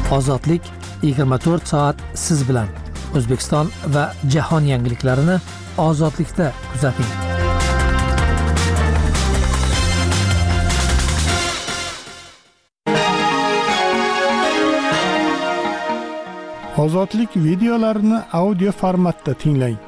Ozodlik 24 soat siz bilan. O'zbekiston va jahon yangiliklarini ozodlikda kuzating. Ozodlik videolarini audio formatda tinglang.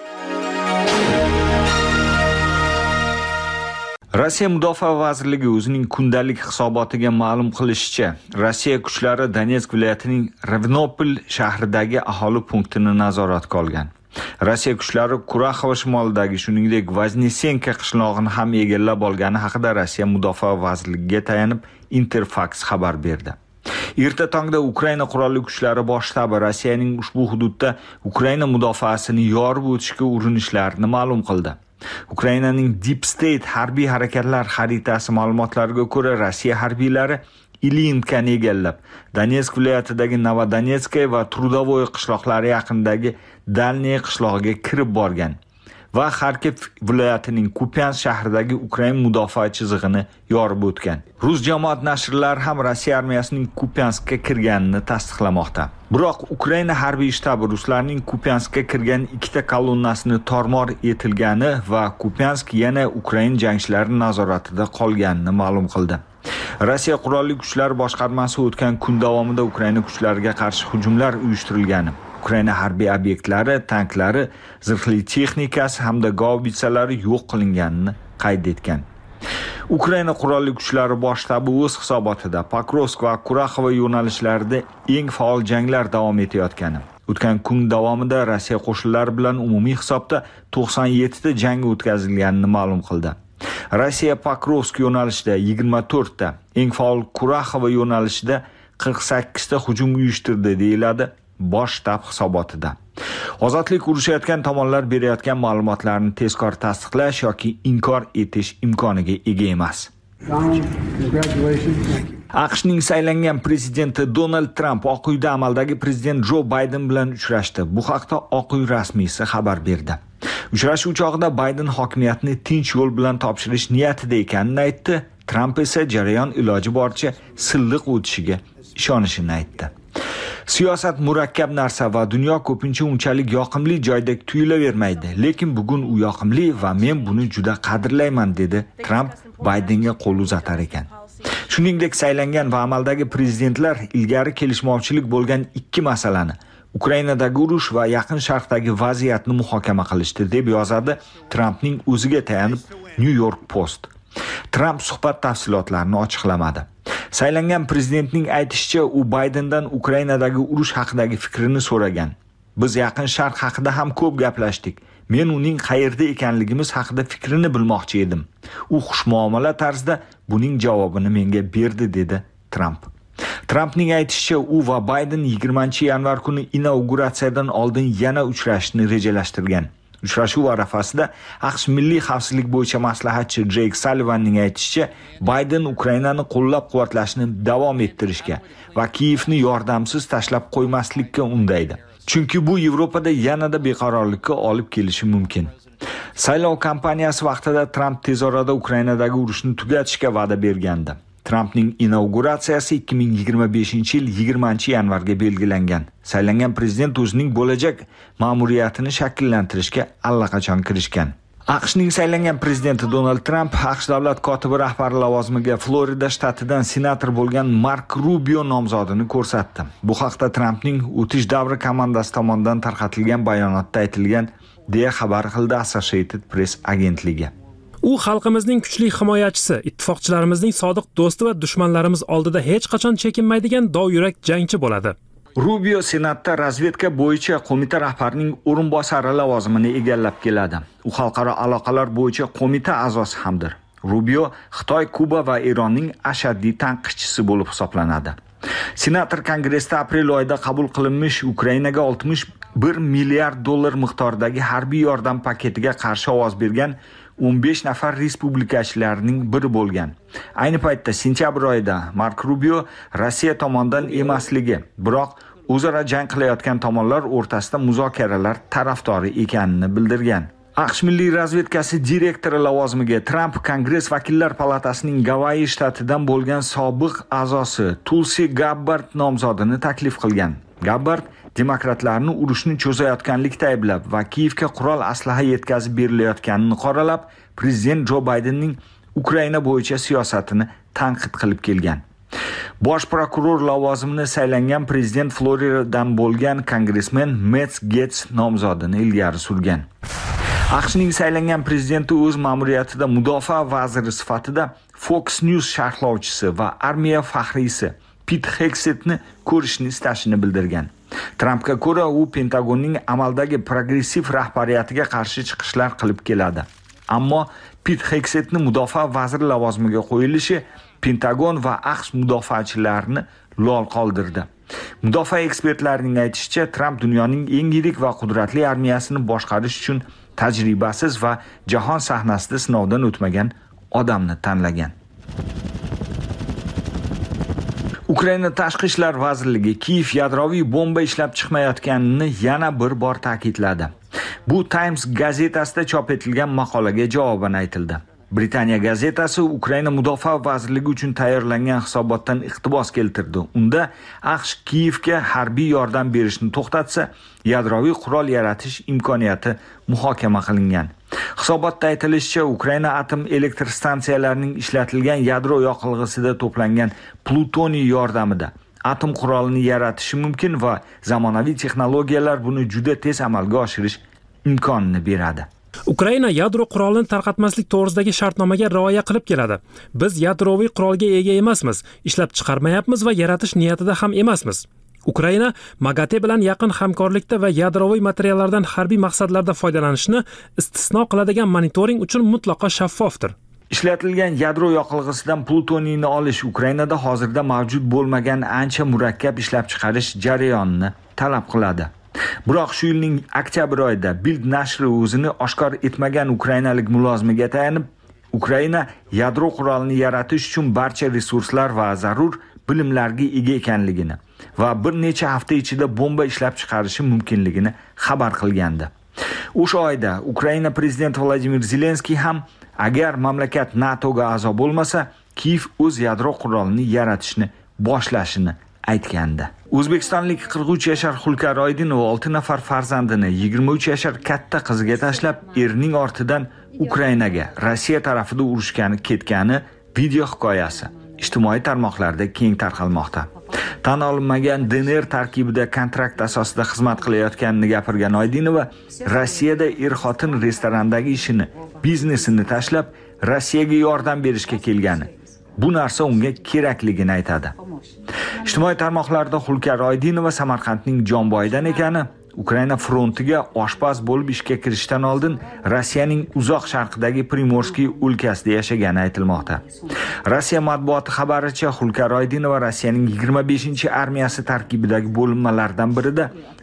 Rossiya Mudofaa vazirligi o'zining kundalik hisobotiga ma'lum qilishicha, Rossiya kuchlari Donetsk viloyatining Ravnopol shahridagi aholi punktini nazoratga olgan. Rossiya kuchlari Kuraxova shimolidagi, shuningdek, Vaznesenka qishlog'ini ham egallab olgani haqida Rossiya Mudofaa vazirligiga tayanib Interfax xabar berdi. Erta tongda Ukraina qurolli kuchlari bosh shtabi Rossiyaning ushbu hududda Ukraina mudofaasini yorib o'tishga urinishlarini ma'lum qildi. Ukrainaning Deep State harbiy harakatlar xaritasi ma'lumotlariga ko'ra, Rossiya harbiylari Ilinkani egallab, Donetsk viloyatidagi Novodonetskaya va Trudovoy qishloqlari yaqinidagi Dalniy qishlog'iga kirib borgan va Kharkiv viloyatining Kupyansk shahridagi Ukraina mudofaa chizig'ini yorib o'tgan. Rus jamoat nashrlari ham Rossiya armiyasining Kupyanskka kirganini tasdiqlamoqda. Biroq Ukraina harbiy shtabi ruslarning Kupyanskka kirgan ikkita kolonnasini tormor etilgani va Kupyansk yana Ukraina jangchilari nazoratida qolganini ma'lum qildi. Rossiya qurolli kuchlar boshqarmasi o'tgan kun davomida Ukraina kuchlariga qarshi hujumlar uyushtirilgani, Ukraina harbiy obyektlari, tanklari, zirhli texnikasi hamda gaubitsalari yo'q qilinganini qayd etgan. Ukraina qurolli kuchlari bosh shtabi o'z hisobotida Pokrovsk va Kuraxova yo'nalishlarida eng faol janglar davom etayotgani, o'tgan kun davomida Rossiya qo'shinlari bilan umumiy hisobda 97 ta jang o'tkazilganini ma'lum qildi. Rossiya Pokrovsk yo'nalishida 24 ta, eng faol Kuraxova yo'nalishida 48 ta hujum uyushtirdi deyiladi bosh shtab hisobotida. Ozodlik urushayotgan tomonlar berayotgan ma'lumotlarni tezkor tasdiqlash yoki inkor etish imkoniga ega emas. AQShning saylangan prezidenti Donald Trump Oq uyda amaldagi prezident Jo Bayden bilan uchrashdi. Bu haqda Oq uy rasmiysi xabar berdi. Uchrashuv chog'ida Bayden hokimiyatni tinch yo'l bilan topshirish niyatida ekanini aytdi. Trump esa jarayon iloji boricha silliq o'tishiga ishonishini aytdi. Siyosat murakkab narsa va dunyo ko'pincha unchalik yoqimli joydek tuyulavermaydi, lekin bugun u yoqimli va men buni juda qadrlayman, dedi Trump Baydenga qo'l uzatar ekan. Shuningdek, saylangan va amaldagi prezidentlar ilgari kelishmovchilik bo'lgan ikki masalani, Ukrainadagi urush va Yaqin Sharqdagi vaziyatni muhokama qilishdi, deb yozadi Trumpning o'ziga tayanib New York Post. Trump suhbat tafsilotlarini ochiqlamadi. Saylangan prezidentning aytishicha, u Baydendan Ukrainadagi urush haqidagi fikrini so'ragan. Biz Yaqin Sharq haqida ham ko'p gaplashdik. Men uning qayerda ekanligimiz haqida fikrini bilmoqchi edim. U xushmuomala tarzda buning javobini menga berdi, dedi Trump. Trumpning aytishicha, u va Bayden 20-yanvar kuni inauguratsiyadan oldin yana uchrashishni rejalashtirgan. Uchrashuv arafasida AQSh milliy xavfsizlik bo'yicha maslahatchi Jake Sullivanning aytishicha, Bayden Ukrainani qo'llab-quvvatlashni davom ettirishga va Kiyevni yordamsiz tashlab qo'ymaslikka undaydi. Chunki bu Yevropada yanada beqarorlikka olib kelishi mumkin. Saylov kampaniyasi vaqtida Trump tez orada Ukrainadagi urushni tugatishga va'da bergandi. Trumpning inauguratsiyasi 2025-yil 20-yanvarga belgilangan. Saylangan prezident o'zining bo'lajak ma'muriyatini shakllantirishga allaqachon kirishgan. AQShning saylangan prezidenti Donald Trump AQSh davlat kotibi rahbari lavozimiga Florida shtatidan senator bo'lgan Mark Rubio nomzodini ko'rsatdi. Bu haqda Trumpning o'tish davri komandasi tomonidan tarqatilgan bayonotda aytilgan, deya xabar qildi Associated Press agentligi. U xalqimizning kuchli himoyachisi, ittifoqchilarimizning sodiq do'sti va dushmanlarimiz oldida hech qachon chekinmaydigan dovyurak jangchi bo'ladi. Rubio Senatda razvedka bo'yicha qo'mita rahbarining o'rinbosari lavozimini egallab keladi. U xalqaro aloqalar bo'yicha qo'mita a'zosi hamdir. Rubio Xitoy, Kuba va Eronning ashaddiy tanqidchisi bo'lib hisoblanadi. Senator Kongressda aprel oyida qabul qilinmish Ukrainaga 61 milliard dollar miqdoridagi harbiy yordam paketiga qarshi ovoz bergan 15 nafar respublikachilarning biri bo'lgan. Ayni paytda sentyabr oyida Mark Rubio Rossiya tomonidan emasligi, biroq o'zaro jang qilayotgan tomonlar o'rtasida muzokaralar tarafdori ekanini bildirgan. AQSh Milliy razvedkasi direktori lavozimiga Trump Kongress vakillar palatasining Gavayi shtatidan bo'lgan sobiq a'zosi Tulsi Gabbard nomzodini taklif qilgan. Gabbard demokratlarni urushni cho'zayotganlikda ayblab va Kiyevga qurol aslaha yetkazib berilayotganini qoralab, prezident Jo Baydenning Ukraina bo'yicha siyosatini tanqid qilib kelgan. Bosh prokuror lavozimini saylangan prezident Floridadan bo'lgan kongressmen Matt Gaetz nomzodini ilgari surgan. AQShning saylangan prezidenti o'z ma'muriyatida mudofaa vaziri sifatida Fox News sharhlovchisi va armiya faxriysi Pete Hegsethni ko'rishni istashini bildirgan. Trumpga ko'ra, u Pentagonning amaldagi progressiv rahbariyatiga qarshi chiqishlar qilib keladi. Ammo Pete Hegsethni mudofaa vaziri lavozimiga qo'yilishi Pentagon va AQSh mudofaachilarini lol qoldirdi. Mudofaa ekspertlarining aytishicha, Trump dunyoning eng yirik va qudratli armiyasini boshqarish uchun tajribasiz va jahon sahnasida sinovdan o'tmagan odamni tanlagan. Ukraina Tashqi ishlar vazirligi Kiyev yadroviy bomba ishlab chiqmayotganini yana bir bor ta'kidladi. Bu Times gazetasida chop etilgan maqolaga javoban aytildi. Britaniya gazetasi Ukraina mudofaa vazirligi uchun tayyorlangan hisobotdan iqtibos keltirdi. Unda AQSh Kiyevga harbiy yordam berishni to'xtatsa, yadroviy qurol yaratish imkoniyati muhokama qilingan. Hisobotda aytilishicha, Ukraina atom elektr stansiyalarining ishlatilgan yadro yoqilg'isida to'plangan plutoniy yordamida atom qurolini yaratishi mumkin va zamonaviy texnologiyalar buni juda tez amalga oshirish imkonini beradi. Ukraina yadro qurolini tarqatmaslik to'g'risidagi shartnomaga rioya qilib keladi. Biz yadroviy qurolga ega emasmiz, ishlab chiqarmayapmiz va yaratish niyatida ham emasmiz. Ukraina MAGATE bilan yaqin hamkorlikda va yadroviy materiallardan harbiy maqsadlarda foydalanishni istisno qiladigan monitoring uchun mutlaqo shaffofdir. Ishlatilgan yadro yoqilg'isidan plutoniyni olish Ukrainada hozirda mavjud bo'lmagan ancha murakkab ishlab chiqarish jarayonini talab qiladi. Biroq shu yilning oktyabr oyida Bild nashri o'zini oshkor etmagan ukrainalik mulozimiga tayanib, Ukraina yadro qurolini yaratish uchun barcha resurslar va zarur bilimlarga ega ekanligini va bir necha hafta ichida bomba ishlab chiqarishi mumkinligini xabar qilgandi. O'sha oyda Ukraina prezidenti Vladimir Zelenskiy ham agar mamlakat NATOga a'zo bo'lmasa, Kiyev o'z yadro qurolini yaratishni boshlashini aytgandi. O'zbekistonlik 43 yashar Xulkar Oydinova 6 nafar farzandini 23 yashar katta qiziga tashlab, erining ortidan Ukrainaga Rossiya tarafida urushgani ketgani video hikoyasi ijtimoiy tarmoqlarda keng tarqalmoqda. Tan olinmagan DNR tarkibida kontrakt asosida xizmat qilayotganini gapirgan Oydinova, Rossiyada er-xotin restorandagi ishini, biznesini tashlab, Rossiyaga yordam berishga kelgani. Bu narsa unga kerakligini aytadi. Ijtimoiy tarmoqlarda Xulkar Oydinova Samarqandning Jomboydan ekani, Ukraina frontiga oshpaz bo'lib ishga kirishdan oldin Rossiyaning uzoq sharqidagi Primorskiy o'lkasida yashagani aytilmoqda. Rossiya matbuoti xabaricha, Xulkar Oydinova Rossiyaning 25-armiyasi tarkibidagi bo'linmalardan birida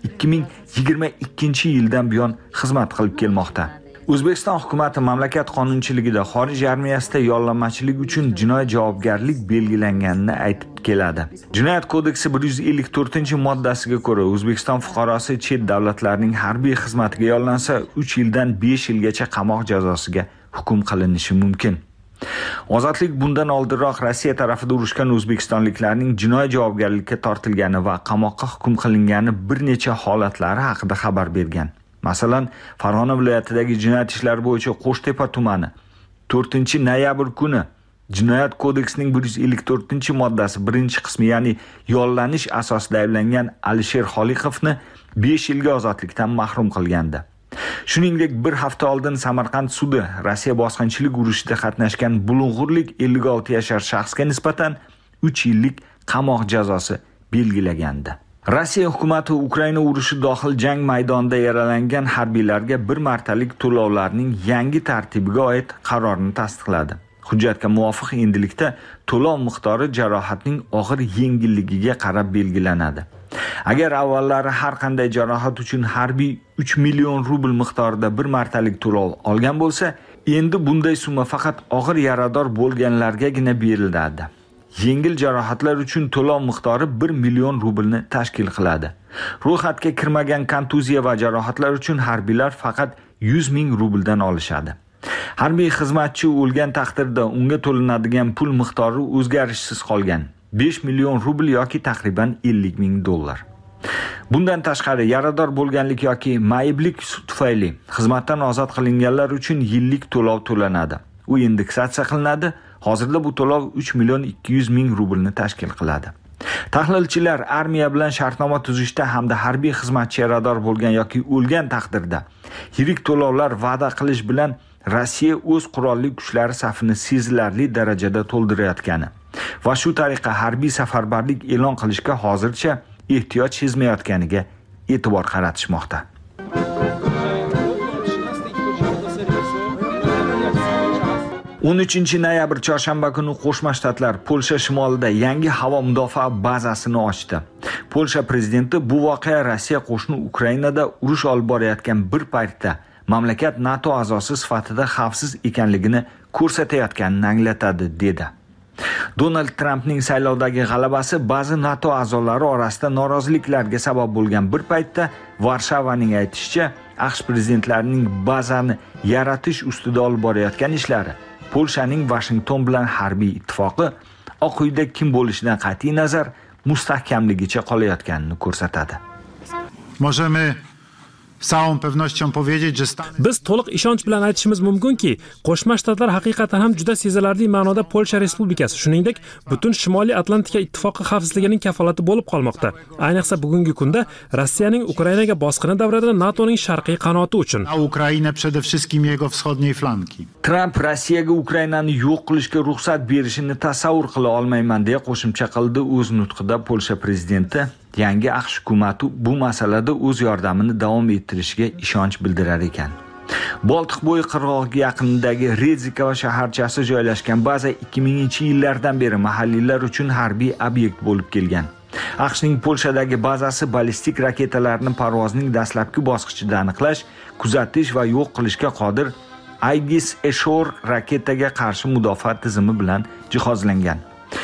2022-yildan buyon xizmat qilib kelmoqda. O'zbekiston hukumatı mamlakat qonunchiligida xorij armiyasida yollanmachilik uchun jinoiy javobgarlik belgilanganini aytib keladi. Jinoyat kodeksi 154-moddasiga ko'ra, O'zbekiston fuqarosi chet davlatlarning harbiy xizmatiga yollansa, 3 yildan 5 yilgacha qamoq jazosiga hukm qilinishi mumkin. Ozodlik bundan oldinroq Rossiya tarafida urushgan o'zbekistonliklarning jinoiy javobgarlikka tortilgani va qamoqqa hukm qilingani bir necha holatlari haqida xabar bergan. Masalan, Farg'ona viloyatidagi jinoyat ishlari bo'yicha Qo'shtepa tumani 4-noyabr kuni Jinoyat kodeksining 154-moddasi 1-qismi, ya'ni yollanish asosida ayblangan Alisher Xoliqovni 5 yilga ozodlikdan mahrum qilgandi. Shuningdek, bir hafta oldin Samarqand sudi Rossiya bosqinchilik urushida qatnashgan bulung'urlik 56 yashar shaxsga nisbatan 3 yillik qamoq jazosi belgilagandi. Rossiya hukumati Ukraina urushi dohil jang maydonida yaralangan harbiylarga bir martalik to'lovlarning yangi tartibiga oid qarorni tasdiqladi. Hujjatga muvofiq endilikda to'lov miqdori jarohatning og'ir yengilligiga qarab belgilanadi. Agar avvallari har qanday jarohat uchun harbiy 3 million rubl miqdorida bir martalik to'lov olgan bo'lsa, endi bunday summa faqat og'ir yarador bo'lganlargagina beriladi. Yengil jarohatlar uchun to'lov miqdori 1 million rublni tashkil qiladi. Ro'yxatga kirmagan kontuziya va jarohatlar uchun harbiylar faqat 100 ming rubldan olishadi. Harbiy xizmatchi o'lgan taqdirda unga to'lanadigan pul miqdori o'zgarishsiz qolgan. 5 million rubl yoki taxriban 50 ming dollar. Bundan tashqari yarador bo'lganlik yoki mayiblik tufayli xizmatdan ozod qilinganlar uchun yillik to'lov to'lanadi. U indeksatsiya qilinadi. Hozirda bu to'lov 3 million 200 ming rublni tashkil qiladi. Tahlilchilar armiya bilan shartnoma tuzishda hamda harbiy xizmatchi yarador bo'lgan yoki o'lgan taqdirda yirik to'lovlar va'da qilish bilan Rossiya o'z qurolli kuchlari safini sezilarli darajada to'ldirayotgani va shu tariqa harbiy safarbarlik e'lon qilishga hozircha ehtiyoj sezmayotganiga e'tibor qaratishmoqda. 13 noyabr chorshanba kuni Qo'shma Shtatlar Polsha shimolida yangi havo mudofaa bazasini ochdi. Polsha prezidenti bu voqea Rossiya qo'shni Ukrainada urush olib borayotgan bir paytda mamlakat NATO a'zosi sifatida xavfsiz ekanligini ko'rsatayotganini anglatadi dedi. Donald Trampning saylovdagi g'alabasi ba'zi NATO a'zolari orasida noroziliklarga sabab bo'lgan bir paytda Varshavaning aytishicha, AQSh prezidentlarining bazani yaratish ustida olib borayotgan ishlari Polshaning Washington bilan harbiy ittifoqi Oq uyda kim bo'lishidan qat'iy nazar mustahkamligicha qolayotganini ko'rsatadi. Możemy z całą pewnością powiedzieć, że Biz to'liq ishonch bilan aytishimiz mumkinki, Qo'shma Shtatlar haqiqatan ham juda sezilarli ma'noda Polsha Respublikasi, shuningdek, butun Shimoliy Atlantika ittifoqi xavfsizligining kafolati bo'lib qolmoqda. Ayniqsa bugungi kunda Rossiyaning Ukrainaga bosqini davrida NATOning sharqiy qanoti uchun. na Ukrainę przede wszystkim jego wschodniej flanki. Trump Rossiyaga Ukrainani yo'q qilishga ruxsat berishini tasavvur qila olmayman deya qo'shimcha qildi o'z nutqida Polsha prezidenti. Yangi AQSh hukumati bu masalada o'z yordamini davom ettirishiga ishonch bildirar ekan. Boltiq bo'yi qirg'og'iga yaqinidagi Redzikova shaharchasi joylashgan baza 2000-yillardan beri mahalliylar uchun harbiy obyekt bo'lib kelgan. AQShning Polshadagi bazasi ballistik raketalarni parvozning dastlabki bosqichida aniqlash, kuzatish va yo'q qilishga qodir Aegis Ashore raketaga qarshi mudofaa tizimi bilan jihozlangan.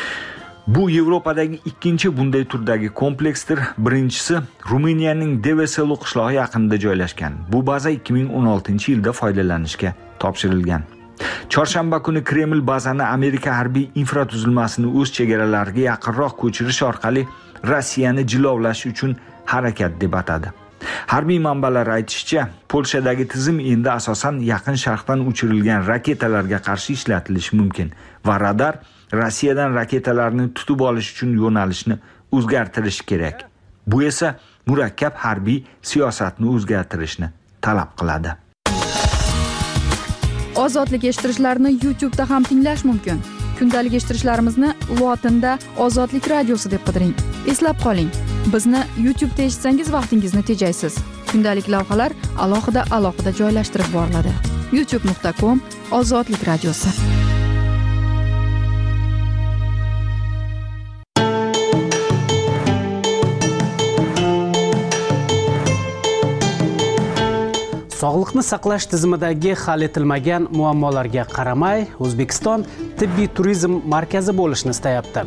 Bu Yevropadagi ikkinchi bunday turdagi kompleksdir. Birinchisi Ruminiyaning Deveselu qishlog'i yaqinida joylashgan. Bu baza 2016-yilda foydalanishga topshirilgan. Chorshanba kuni Kreml bazani Amerika harbiy infratuzilmasini o'z chegaralariga yaqinroq ko'chirish orqali Rossiyani jilovlash uchun harakat deb atadi. Harbiy manbalar aytishicha, Polshadagi tizim endi asosan yaqin sharqdan uchirilgan raketalarga qarshi ishlatilishi mumkin va radar Rossiyadan raketalarni tutib olish uchun yo'nalishni o'zgartirish kerak. Bu esa murakkab harbiy siyosatni o'zgartirishni talab qiladi. Ozodlik eshittirishlarni YouTube'da ham tinglash mumkin. Kundalik eshittirishlarimizni lotinda Ozodlik radiosi deb qidiring. Eslab qoling, bizni YouTube'da eshitsangiz vaqtingizni tejaysiz. Kundalik lavhalar alohida joylashtirib boriladi. youtube.com/Ozodlik radiosi. Sog'liqni saqlash tizimidagi hal etilmagan muammolarga qaramay, O'zbekiston tibbiy turizm markazi bo'lishni istayapti.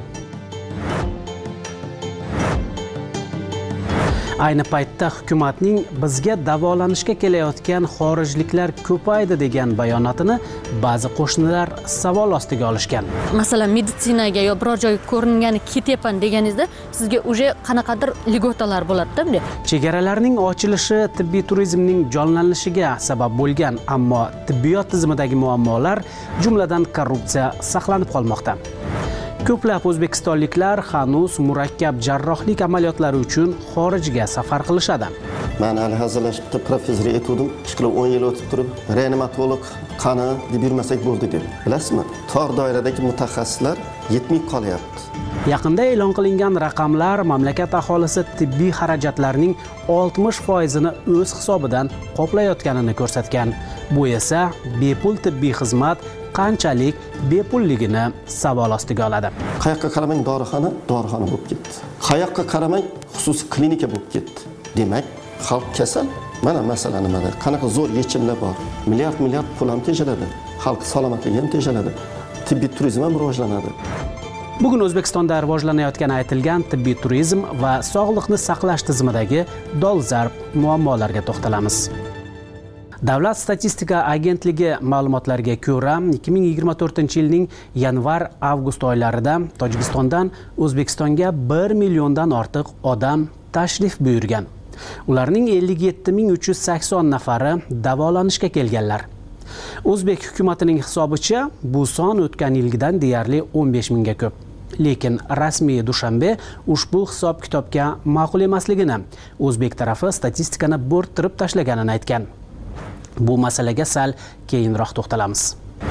Ayni paytda hukumatning bizga davolanishga kelayotgan xorijliklar ko'paydi degan bayonotini ba'zi qo'shnilar savol ostiga olishgan. Masalan, meditsinaga yo biror joyga ko'ringani ketyapman deganingizda sizga uje qanaqadir ligotalar bo'ladi-da bunday. Chegaralarning ochilishi tibbiy turizmning jonlanishiga sabab bo'lgan, ammo tibbiyot tizimidagi muammolar, jumladan korrupsiya saqlanib qolmoqda. Ko'plab o'zbekistonliklar hanuz murakkab jarrohlik amaliyotlari uchun xorijga safar qilishadi. Men hali hazırlashibdi, professor etdim. 10 yil o'tib turib, reanimatolog qani deb yurmasak bo'ldi deb. Bilasizmi? Tor doiradagi mutaxassislar yetmay qolyapti. Yaqinda e'lon qilingan raqamlar mamlakat aholisi tibbiy xarajatlarning 60%ni o'z hisobidan qoplayotganini ko'rsatgan. Bu esa bepul tibbiy xizmat qanchalik bepulligini savol ostiga oladi. Qayoqqa qaramang dorixona bo'lib ketdi. Qayoqqa qaramang xususiy klinika bo'lib ketdi. Demak, xalq kasal. Mana masala nimada? Qanaqa zo'r yechimlar bor. Milliard pul ham tejaladi. Xalq salomatligi ham tejaladi. Tibbiy turizm ham rivojlanadi. Bugun O'zbekistonda rivojlanayotgani aytilgan tibbiy turizm va sog'liqni saqlash tizimidagi dolzarb muammolarga to'xtalamiz. Davlat statistika agentligi ma'lumotlariga ko'ra, 2024-yilning yanvar-avgust oylarida Tojikistondan O'zbekistonga 1 milliondan ortiq odam tashrif buyurgan. Ularning 57.380 nafari davolanishga kelganlar. O'zbek hukumatining hisobicha bu son o'tgan yilgidan deyarli 15 mingga ko'p. Lekin rasmiy Dushanbe ushbu hisob-kitobga ma'qul emasligini, O'zbek tarafi statistikani bo'rttirib tashlaganini aytgan. Bu masalaga sal keyinroq to'xtalamiz.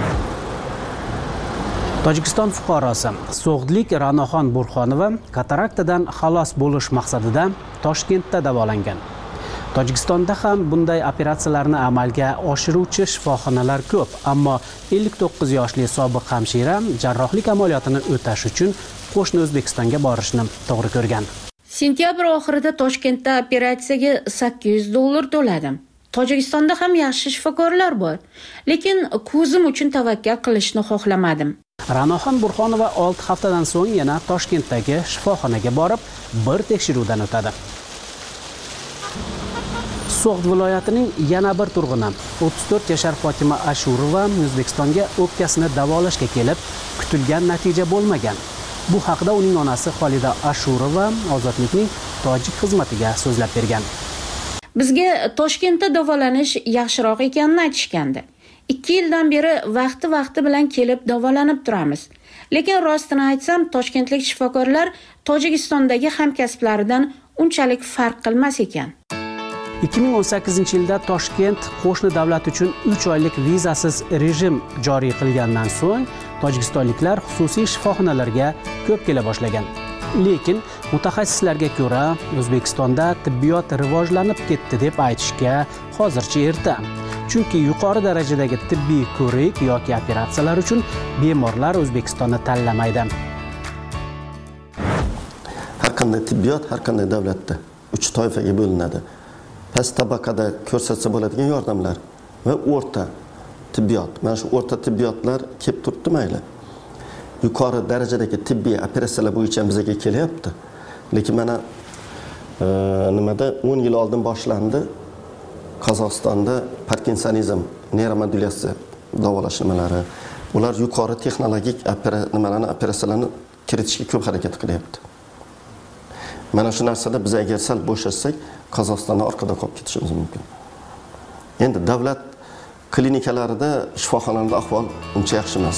Tojikiston fuqarosi So'g'dlik Ra'noxon Burxonova kataraktadan xalos bo'lish maqsadida Toshkentda davolangan. Tojikistonda ham bunday operatsiyalarni amalga oshiruvchi shifoxonalar ko'p, ammo 59 yoshli sobiq hamshira jarrohlik amaliyotini o'tash uchun qo'shni O'zbekistonga borishni to'g'ri ko'rgan. Sentyabr oxirida Toshkentda operatsiyaga $800 to'ladim. Tojikistonda ham yaxshi shifokorlar bor, lekin ko'zim uchun tavakkal qilishni xohlamadim. Ra'noxon Burxonova 6 haftadan so'ng yana Toshkentdagi shifoxonaga borib, bir tekshiruvdan o'tadi. So'g'd viloyatining yana bir turg'uni 34 yashar Fotima Ashurova O'zbekistonga o'pkasini davolashga kelib, kutilgan natija bo'lmagan. Bu haqida uning onasi Xolida Ashurova Ozodlikning tojik xizmatiga so'zlab bergan. Bizga Toshkentda davolanish yaxshiroq ekanini aytishgandi. 2 yildan beri vaqti bilan kelib davolanib turamiz. Lekin rostini aytsam, toshkentlik shifokorlar Tojikistondagi hamkasblaridan unchalik farq qilmas ekan. 2018-yilda Toshkent qo'shni davlat uchun 3 oylik vizasiz rejim joriy qilgandan so'ng tojikistonliklar xususiy shifoxonalarga ko'p kela boshlagan. Lekin mutaxassislarga ko'ra, O'zbekistonda tibbiyot rivojlanib ketdi deb aytishga hozircha erta. Chunki yuqori darajadagi tibbiy ko'rik yoki operatsiyalar uchun bemorlar O'zbekistonni tanlamaydi. Har qanday tibbiyot har qanday davlatda 3 toifaga bo'linadi. Past tabaqada ko'rsatsa bo'ladigan yordamlar va o'rta tibbiyot. Mana shu o'rta tibbiyotlar kelib turibdi mayli. Yuqori darajadagi tibbiy operatsiyalar bo'yicha bizga kelyapti. Lekin mana nimada 10 yil oldin boshlandi. Qozog'istonda Parkinsonizm, neuromodulyatsiya davolash nimalari, ular yuqori texnologik operatsiyalarni kiritishga ko'p harakat qilyapti. Mana shu narsada biz agar sal bo'shashsak, Qozog'istondan orqada qolib ketishimiz mumkin. Endi davlat klinikalarida, shifoxonalarda ahvol uncha yaxshi emas.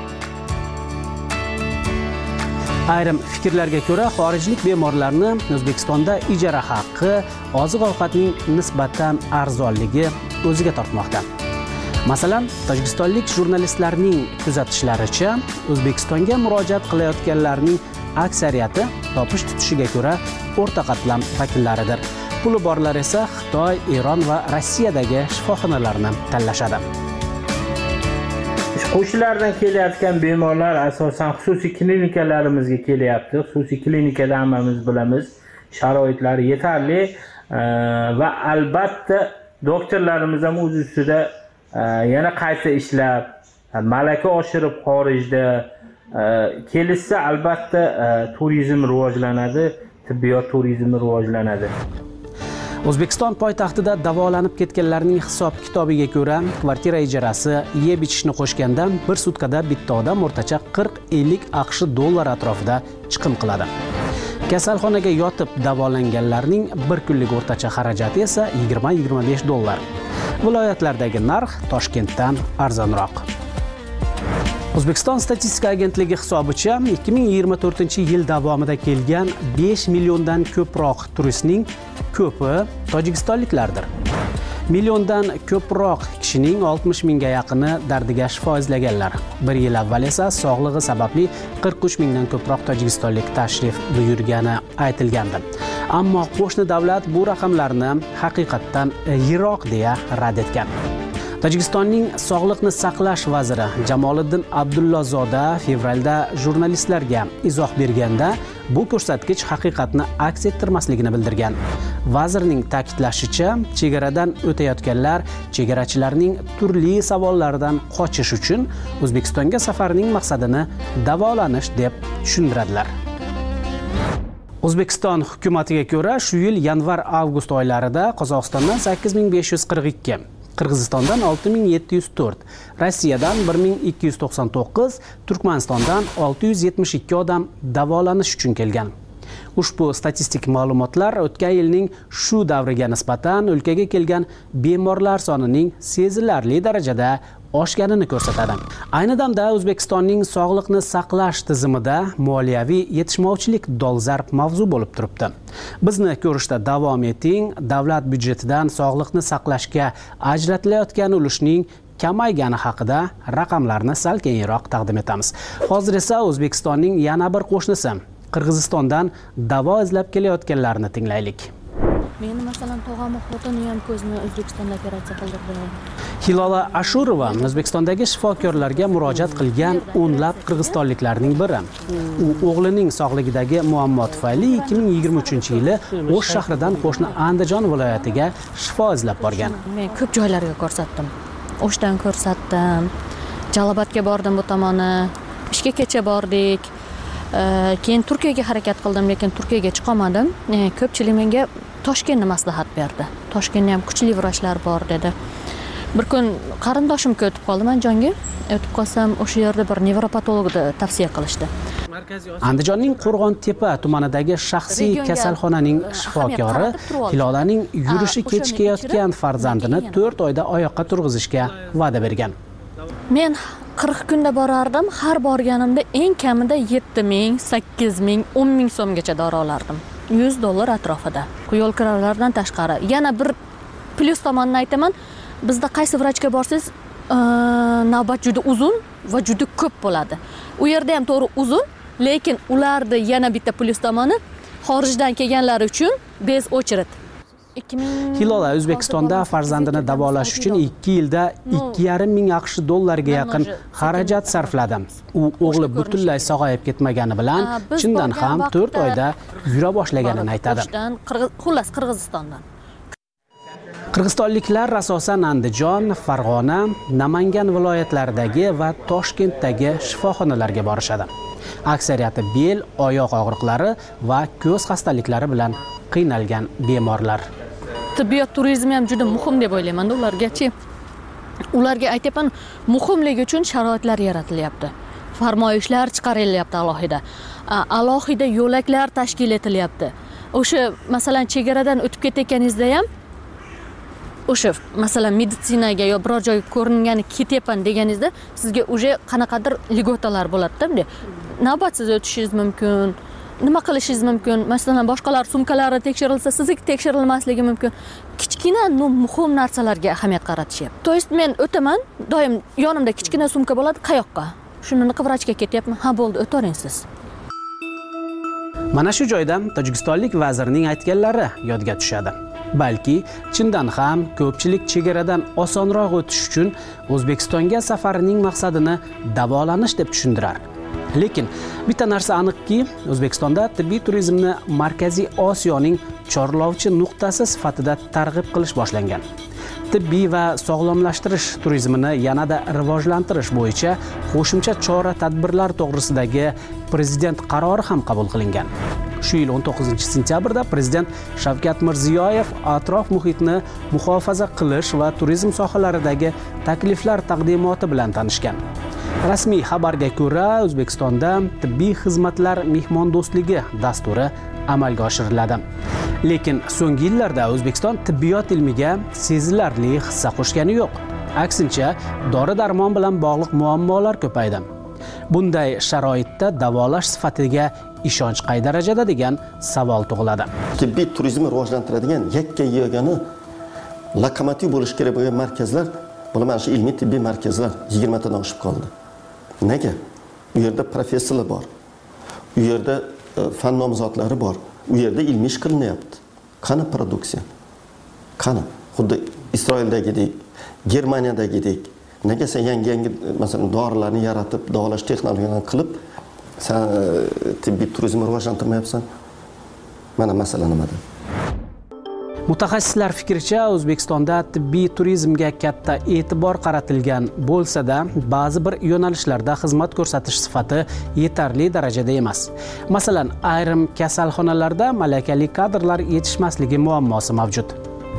Ayrim fikrlarga ko'ra, xorijlik bemorlarni O'zbekistonda ijara haqqi, oziq-ovqatning nisbatan arzonligi o'ziga tortmoqda. Masalan, tojikistonlik jurnalistlarning kuzatishlaricha, O'zbekistonga murojaat qilayotganlarning aksariyati topish tutishiga ko'ra o'rta qatlam vakillaridir. Puli borlar esa Xitoy, Eron va Rossiyadagi shifoxonalarni tanlashadi. Qo'shnilardan kelayotgan bemorlar asosan xususiy klinikalarimizga kelyapti. Xususiy klinikada hammamiz bilamiz, sharoitlari yetarli va albatta doktorlarimiz ham o'z ustida yana qayta ishlab, malaka oshirib xorijda kelishsa albatta turizm rivojlanadi, tibbiyot turizmi rivojlanadi. O'zbekiston poytaxtida davolanib ketganlarning hisob-kitobiga ko'ra, kvartira ijarasi, yeb-ichishni qo'shganda bir sutkada bitta odam o'rtacha 40-50 AQSh dollar atrofida chiqim qiladi. Kasalxonaga yotib davolanganlarning bir kunlik o'rtacha xarajati esa 20-25 dollar. Viloyatlardagi narx Toshkentdan arzonroq. O'zbekiston statistika agentligi hisobicha 2024-yil davomida kelgan 5 milliondan ko'proq turistning ko'pi tojikistonliklardir. Milliondan ko'proq kishining 60 mingga yaqini dardiga shifo izlaganlar. Bir yil avval esa sog'lig'i sababli 43 mingdan ko'proq tojikistonlik tashrif buyurgani aytilgandi. Ammo qo'shni davlat bu raqamlarni haqiqatdan yiroq deya rad etgan. Tojikistonning Sog'liqni saqlash vaziri Jamoliddin Abdullazoda fevralda jurnalistlarga izoh berganda bu ko'rsatkich haqiqatni aks ettirmasligini bildirgan. Vazirning ta'kidlashicha, chegaradan o'tayotganlar chegarachilarning turli savollaridan qochish uchun O'zbekistonga safarining maqsadini davolanish deb tushuntiradilar. O'zbekiston hukumatiga ko'ra, shu yil yanvar-avgust oylarida Qozog'istondan 8542, Qirg'izistondan 6704, Rossiyadan 1299, Turkmanistondan 672 odam davolanish uchun kelgan. Ushbu statistik ma'lumotlar o'tgan yilning shu davriga nisbatan o'lkaga kelgan bemorlar sonining sezilarli darajada oshganini ko'rsatadi. Ayni damda O'zbekistonning sog'liqni saqlash tizimida moliyaviy yetishmovchilik dolzarb mavzu bo'lib turibdi. Bizni ko'rishda davom eting. Davlat byudjetidan sog'liqni saqlashga ajratilayotgan ulushning kamaygani haqida raqamlarni sal keyinroq taqdim etamiz. Hozir esa O'zbekistonning yana bir qo'shnisi Qirg'izistondan davo izlab kelayotganlarni tinglaylik. Meni masalan tog'am xotini ham ko'zni O'zbekistonda operatsiya qildirdi. Hilola Ashurova O'zbekistondagi shifokorlarga murojaat qilgan o'nlab qirg'izistonliklarning biri. U o'g'lining sog'ligidagi muammo tufayli 2023-yili O'sh shahridan qo'shni Andijon viloyatiga shifo izlab borgan. Men ko'p joylarga ko'rsatdim. O'shdan ko'rsatdim. Jalobotga bordim bu tomoni. Ishga kecha bordik. Keyin Turkiyaga harakat qildim, lekin Turkiyaga chiqa olmadim. Ko'pchilik menga Toshkentni maslahat berdi. Toshkentda ham kuchli vrachlar bor dedi. Bir kun qarindoshim o'tib qoldi, men jonga o'tib qolsam, o'sha yerda bir nevropatologni tavsiya qilishdi. Andijonning Qo'rg'on-Tepa tumanidagi shaxsiy kasalxonaning shifokori Hilolaning yurishi kechikayotgan farzandini 4 oyda oyoqqa turg'izishga va'da bergan. Men 40 kunda borardim, har borganimda eng kamida 7000, 8000, 10000 so'mgacha dori olardim. $100 atrofida. Yo'l kiralardan tashqari. Yana bir plyus tomonini aytaman, bizda qaysi vrachga borsangiz, navbat juda uzun va juda ko'p bo'ladi. U yerda ham to'g'ri uzun, lekin ularda yana bitta plyus tomoni xorijdan kelganlar uchun bez ochret. Hilola O'zbekistonda farzandini davolash uchun 2 yilda 2,5 ming AQSh dollariga yaqin xarajat sarfladi. U o'g'li butunlay sog'ayib ketmagani bilan chindan ham 4 oyda yura boshlaganini aytadi. Xullas Qirg'izistondan. Qirg'izistonliklar asosan Andijon, Farg'ona, Namangan viloyatlaridagi va Toshkentdagi shifoxonalarga borishadi. Aksariyati bel, oyoq og'riqlari va ko'z xastaliklari bilan qiynalgan bemorlar. Tibbiyot turizmi ham juda muhim deb o'ylayman. Ularga aytaman, muhimligi uchun sharoitlar yaratilyapti. Farmoyishlar chiqarilyapti alohida. Alohida yo'laklar tashkil etilyapti. O'sha masalan chegaradan o'tib ketayotganingizda ham o'sha masalan meditsinaga yo biror joyga ko'ringani ketyapman deganingizda sizga o'sha qanaqadir ligotalar bo'ladi-da. Navbatsiz o'tishingiz mumkin. Nima qilishingiz mumkin? Masalan, boshqalar sumkalari tekshirilsa, sizniki tekshirilmasligi mumkin. Kichkina, muhim narsalarga ahamiyat qaratishyapti. To есть men o'taman, doim yonimda kichkina sumka bo'ladi, qayoqqa? Shuni vrachga ketyapman. Ha, bo'ldi, o'taring siz. Mana shu joyda Tojikistonlik vazirning aytganlari yodga tushadi. Balki chindan ham ko'pchilik chegaradan osonroq o'tish uchun O'zbekistonga safarining maqsadini davolanish deb tushundirar. Lekin bitta narsa aniqki, O'zbekistonda tibbiy turizmni Markaziy Osiyoning chorlovchi nuqtasi sifatida targ'ib qilish boshlangan. Tibbiy va sog'lomlashtirish turizmini yanada rivojlantirish bo'yicha qo'shimcha chora-tadbirlar to'g'risidagi prezident qarori ham qabul qilingan. Shu yil 19-sentyabrda prezident Shavkat Mirziyoyev atrof muhitni muhofaza qilish va turizm sohalaridagi takliflar taqdimoti bilan tanishgan. Rasmiy xabarga ko'ra, O'zbekistonda tibbiy xizmatlar mehmondo'stligi dasturi amalga oshiriladi. Lekin so'nggi yillarda O'zbekiston tibbiyot ilmiga sezilarli hissa qo'shgani yo'q. Aksincha, dori-darmon bilan bog'liq muammolar ko'paydi. Bunday sharoitda davolash sifatiga ishonch qay darajada degan savol tug'iladi. Tibbiy turizmni rivojlantiradigan yakka-yagona lokomotiv bo'lish kerak bo'lgan markazlar, bular mana shu ilmiy tibbiy markazlar 20 tadan oshib qoldi. Nega? U yerda professorlar bor. U yerda fan nomzodlari bor. U yerda ilmiy ish qilinyapti. Qani produksiya? Qani? Xuddi Isroildagidek, Germaniyadagidek. Nega sen yangi masalan dorilarni yaratib, davolash texnologiyalarini qilib, sen tibbiy turizmni rivojlantirmayapsan? Mana masala nimada? Mutaxassislar fikricha, O'zbekistonda tibbiy turizmga katta e'tibor qaratilgan bo'lsa-da, ba'zi bir yo'nalishlarda xizmat ko'rsatish sifati yetarli darajada emas. Masalan, ayrim kasalxonalarda malakali kadrlar yetishmasligi muammosi mavjud.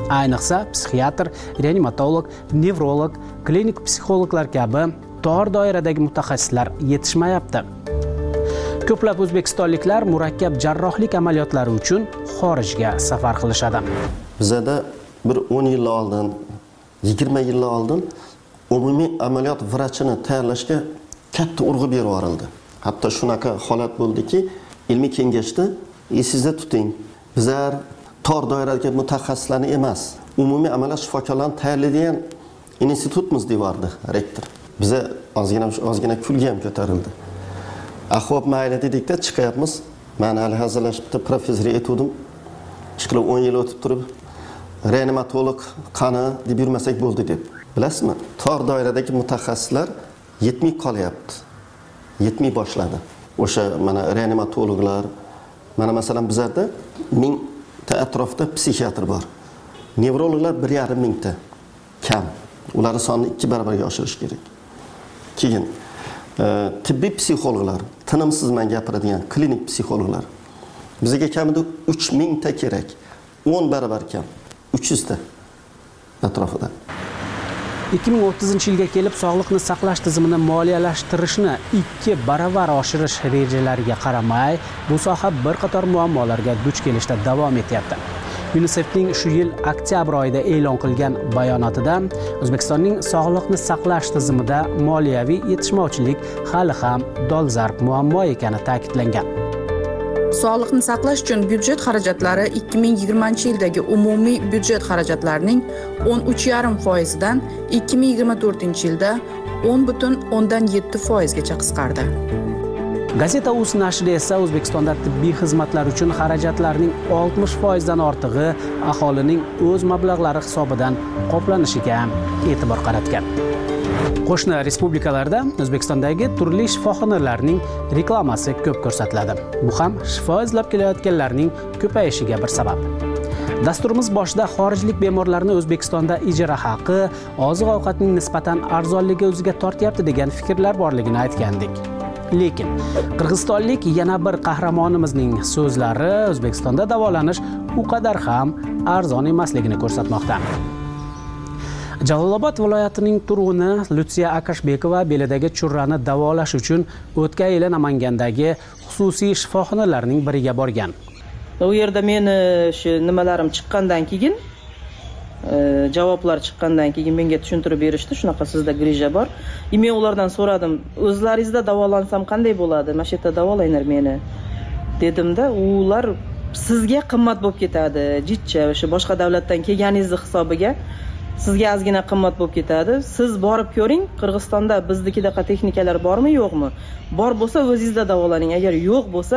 Ayniqsa psixiatr, reanimatolog, nevrolog, klinik psixologlar kabi tor doiradagi mutaxassislar yetishmayapti. Ko'plab o'zbekistonliklar murakkab jarrohlik amaliyotlari uchun xorijga safar qilishadi. Bizda bir 10 yil oldin, 20 yil oldin umumiy amaliyot vrachini tayyorlashga katta urg'u berib yuborildi. Hatto shunaqa holat bo'ldiki, ilmiy kengashda esingizda tuting. Bizlar tor doiradagi mutaxassislarni emas, umumiy amaliyot shifokorlarini tayyorlaydigan institutimiz deyordi rektor. Biza ozgina kulga ham ko'tarildi. Ahvob mayli dedikda chiqyapmiz. Men hali hazırlashibdi, professor aytdim. Chiqilib 10 yil o'tib turib, reanimatolog qani deb yurmasak bo'ldi deb. Bilasizmi? Tor doiradagi mutaxassislar yetmay qolyapti. Yetmay boshladi. O'sha mana reanimatologlar, mana masalan bizlarda 1000 ta atrofda psixiatr bor. Nevrologlar 1,5 mingta kam. Ularning sonini 2 barobarga oshirish kerak. Keyin tibbiy psixologlar, tinimsizman gapiradigan klinik psixologlar. Bizga kamida 3000 ta kerak. 10 barobar kam. 300 ta atrofida. 2030-yilga kelib sog'liqni saqlash tizimini moliyalashtirishni 2 baravar oshirish rejalariga qaramay, bu soha bir qator muammolarga duch kelishda davom etyapti. UNICEFning shu yil oktyabr oyida e'lon qilgan bayonotida O'zbekistonning sog'liqni saqlash tizimida moliyaviy yetishmovchilik hali ham dolzarb muammo ekani ta'kidlangan. Sog'liqni saqlash uchun byudjet xarajatlari 2020-yildagi umumiy byudjet xarajatlarining 13,5%dan 2024-yilda 10,7% gacha qisqardi. Gazeta.uz nashri esa O'zbekistonda tibbiy xizmatlar uchun xarajatlarning 60% dan ortig'i aholining o'z mablag'lari hisobidan qoplanishiga e'tibor qaratgan. Qo'shni respublikalarda O'zbekistondagi turli shifoxonalarning reklamasi ko'p ko'rsatiladi. Bu ham shifo izlab kelayotganlarning ko'payishiga bir sabab. Dasturimiz boshida xorijlik bemorlarni O'zbekistonda ijara haqi, oziq-ovqatning nisbatan arzonligi o'ziga tortyapti degan fikrlar borligini aytgandik. Lekin qirg'izistonlik yana bir qahramonimizning so'zlari O'zbekistonda davolanish u qadar ham arzon emasligini ko'rsatmoqda. Jalolobod viloyatining turg'uni Lutsiya Akashbekova belidagi churrani davolash uchun o'tgan yili Namangandagi xususiy shifoxonalarning biriga borgan. U yerda meni shu nimalarim chiqqandan keyin, javoblar chiqqandan keyin menga tushuntirib berishdi, shunaqa sizda grija bor. Men ulardan so'radim, o'zlaringizda davolansam qanday bo'ladi? Mana shu yerda davolanglar meni dedimda, ular sizga qimmat bo'lib ketadi, jitcha o'sha boshqa davlatdan kelganingizni hisobiga sizga ozgina qimmat bo'lib ketadi. Siz borib ko'ring, Qirg'izistonda biznikidaqa texnikalar bormi, yo'qmi? Bor bo'lsa o'zingizda davolaning. Agar yo'q bo'lsa,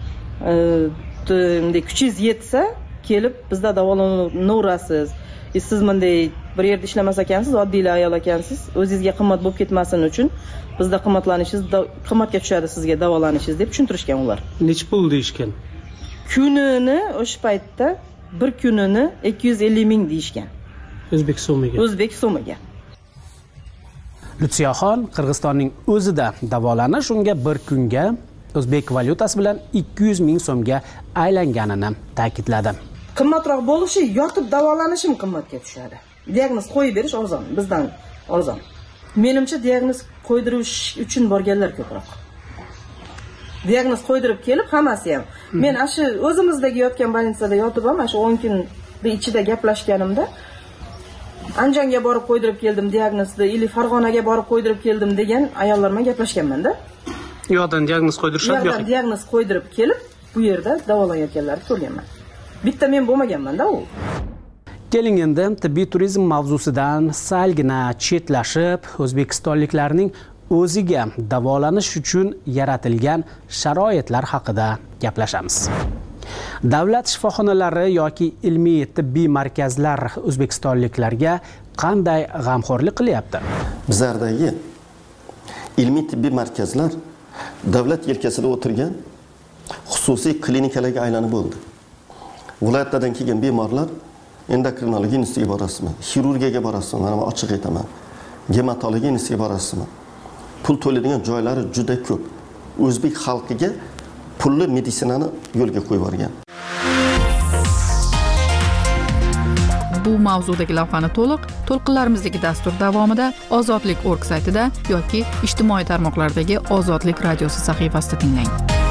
kuchingiz yetsa, kelib bizda davolanaverasiz. Siz bunday bir yerda ishlamas ekansiz, oddiy ayol ekansiz, o'zingizga qimmat bo'lib ketmasin uchun bizda qimmatlanishingiz qimmatga tushadi sizga davolanishingiz deb tushuntirishgan ular. Nech pul deyishgan? Kunini o'sha paytda bir kunini 250 ming deyishgan. O'zbek so'miga. O'zbek so'miga. Lutsiyaxon Qirg'izistonning o'zida davolanish unga bir kunga o'zbek valyutasi bilan 200 ming so'mga aylanganini ta'kidladi. Qimmatroq bo'lishi, yotib davolanishim qimmatga tushadi. Diagnoz qo'yib berish arzon, bizdan arzon. Menimcha diagnoz qo'ydirish uchun borganlar ko'proq. Diagnoz qo'ydirib kelib hammasi ham. Men shu o'zimizdagi yotgan больницада yotib ham shu 10 kun ichida gaplashganimda Anjonga borib qo'ydirib keldim diagnozni, ili Farg'onaga borib qo'ydirib keldim degan ayollar bilan gaplashganman-da. Yo'qdan diagnoz qo'ydirishadi, yo'q. Diagnoz qo'ydirib kelib, bu yerda davolanayotganlarni ko'rganman. Bitta men bo'lmaganman-da u. Keling endi tibbiy turizm mavzusidan salgina chetlashib, o'zbekistonliklarning o'ziga davolanish uchun yaratilgan sharoitlar haqida gaplashamiz. Davlat shifoxonalari yoki ilmiy tibbiy markazlar o'zbekistonliklarga qanday g'amxo'rlik qilyapti? Bizlardagi ilmiy tibbiy markazlar davlat yelkasida o'tirgan xususiy klinikalarga aylanib bo'ldi. Viloyatlardan kelgan bemorlar endokrinologiya institutiga borasizmi, xirurgiyaga borasizmi? Mana ochiq aytaman. Gematologiya institutiga borasizmi? Pul to'laydigan joylari juda ko'p. O'zbek xalqiga pulli meditsinani yo'lga qo'yib yuborgan. bu mavzudagi lavhani to'lqinlarimizdagi dastur davomida ozodlik.org saytida yoki ijtimoiy tarmoqlardagi Ozodlik radiosi sahifasida tinglang.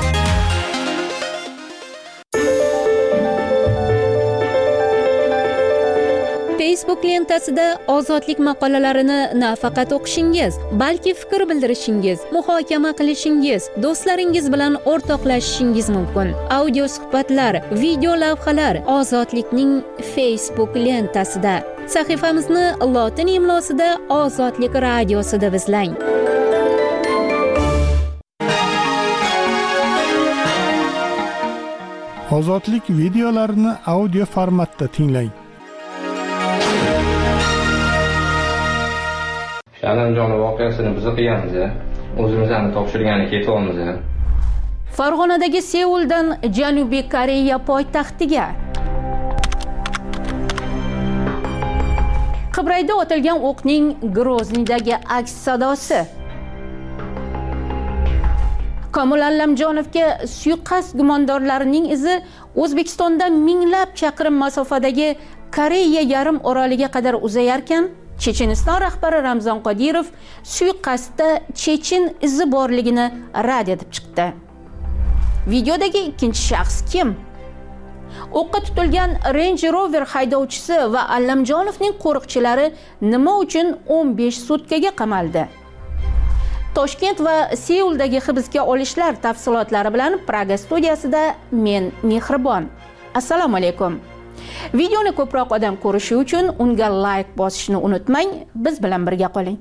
Facebook lentasida ozodlik maqolalarini nafaqat o'qishingiz, balki fikr bildirishingiz, muhokama qilishingiz, do'stlaringiz bilan o'rtoqlashishingiz mumkin. Audio suhbatlar, video lavhalar Ozodlikning Facebook lentasida. Sahifamizni lotin imlosida Ozodlik radiosi deb izlang. Ozodlik videolarini audio formatda tinglang. Andijon voqeasini biz qilganmiz, o'zimizni topshirgani ketyapmiz. Farg'onadagi Seuldan Janubiy Koreya poytaxtiga. Qibrayda otilgan o'qning Groznidagi aks sadosi. Komil Allamjonovga suiqasd gumondorlarining izi O'zbekistondan minglab chaqirim masofadagi Koreya yarim oroliga qadar uzayarkan, Checheniston rahbari Ramzan Qodirov suiqasdda chechen izi borligini rad etib chiqdi. Videodagi ikkinchi shaxs kim? O'qqa tutilgan Range Rover haydovchisi va Allamjonovning qo'riqchilari nima uchun 15 sutkaga qamaldi? Toshkent va Seuldagi hibsga olishlar tafsilotlari bilan Praga studiyasida men Mehribon. Assalomu alaykum. Videoni ko'proq odam ko'rishi uchun unga like bosishni unutmang. Biz bilan birga qoling.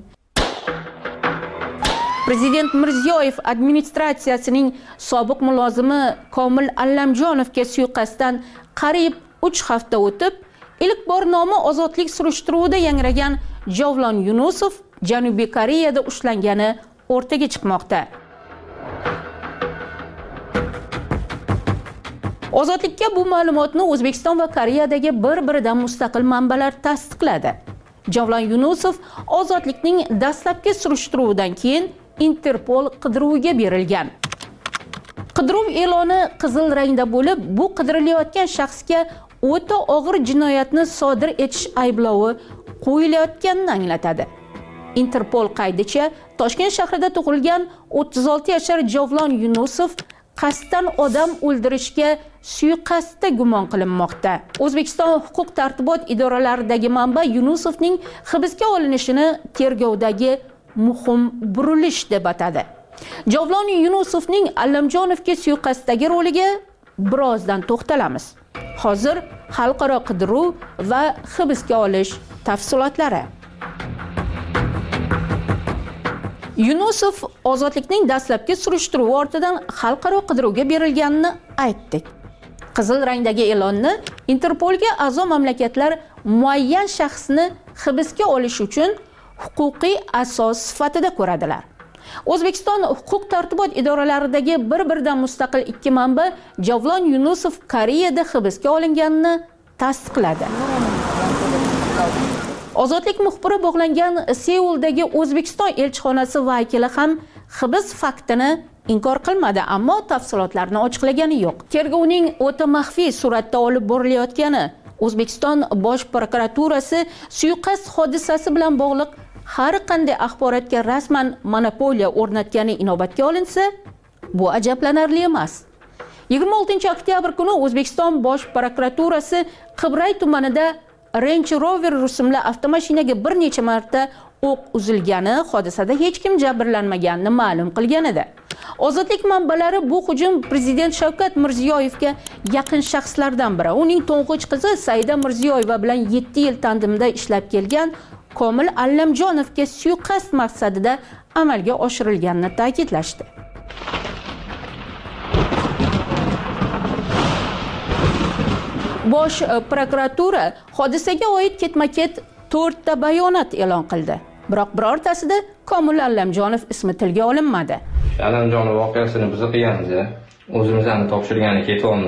Prezident Mirziyoyev administratsiyasining sobiq mulozimi Komil Allamjonovga suiqasddan qariyb 3 hafta o'tib, ilk bor nomi ozodlik surishtiruvida yangragan Javlon Yunusov Janubiy Koreyada ushlangani o'rtaga chiqmoqda. Ozodlikka bu ma'lumotni O'zbekiston va Koreyadagi bir-biridan mustaqil manbalar tasdiqladi. Javlon Yunusov ozodlikning dastlabki surishtiruvidan keyin Interpol qidiruviga berilgan. Qidiruv e'loni qizil rangda bo'lib, bu qidirilayotgan shaxsga o'ta og'ir jinoyatni sodir etish ayblovi qo'yilayotganini anglatadi. Interpol qaydicha Toshkent shahrida tug'ilgan 36 yashar Javlon Yunusov qasddan odam o'ldirishga suiqasdda gumon qilinmoqda. O'zbekiston huquq tartibot idoralaridagi manba Yunusovning hibsga olinishini tergovdagi muhim burilish deb atadi. Javlon Yunusovning Allamjonovga suiqasddagi roliga birozdan to'xtalamiz. Hozir xalqaro qidiruv va hibsga olish tafsilotlari. Yunusov ozodlikning dastlabki surishtiruvi ortidan xalqaro qidiruvga berilganini aytdik. Qizil rangdagi e'lonni Interpolga a'zo mamlakatlar muayyan shaxsni hibsga olish uchun huquqiy asos sifatida ko'radilar. O'zbekiston huquq tartibot idoralaridagi bir-biridan mustaqil ikki manba Javlon Yunusov Koreyada hibsga olinganini tasdiqladi. Ozodlik muxbiri bog'langan Seuldagi O'zbekiston elchixonasi vakili ham hibs faktini inkor qilmadi, ammo tafsilotlarni ochiqlagani yo'q. Tergovning o'ta maxfiy suratda olib borilayotgani, O'zbekiston Bosh prokuraturasi suiqasd hodisasi bilan bog'liq har qanday axborotga rasman monopoliya o'rnatgani inobatga olinsa, bu ajablanarli emas. 26 oktyabr kuni O'zbekiston Bosh prokuraturasi Qibray tumanida Range Rover rusumli avtomashinaga bir necha marta o'q uzilgani, hodisada hech kim jabrlanmaganini ma'lum qilgan edi. Ozodlik manbalari bu hujum prezident Shavkat Mirziyoyevga yaqin shaxslardan biri, uning to'ng'ich qizi Saida Mirziyoyeva bilan 7 yil tandemda ishlab kelgan Komil Allamjonovga suiqasd maqsadida amalga oshirilganini ta'kidlashdi. Bosh prokuratura hodisaga oid ketma-ket 4 ta bayonot e'lon qildi. Biroq birortasida Komil Allamjonov ismi tilga olinmadi. Allamjonov voqeasini biz qilganmiz, o'zimizni topshirgani ketyapmiz.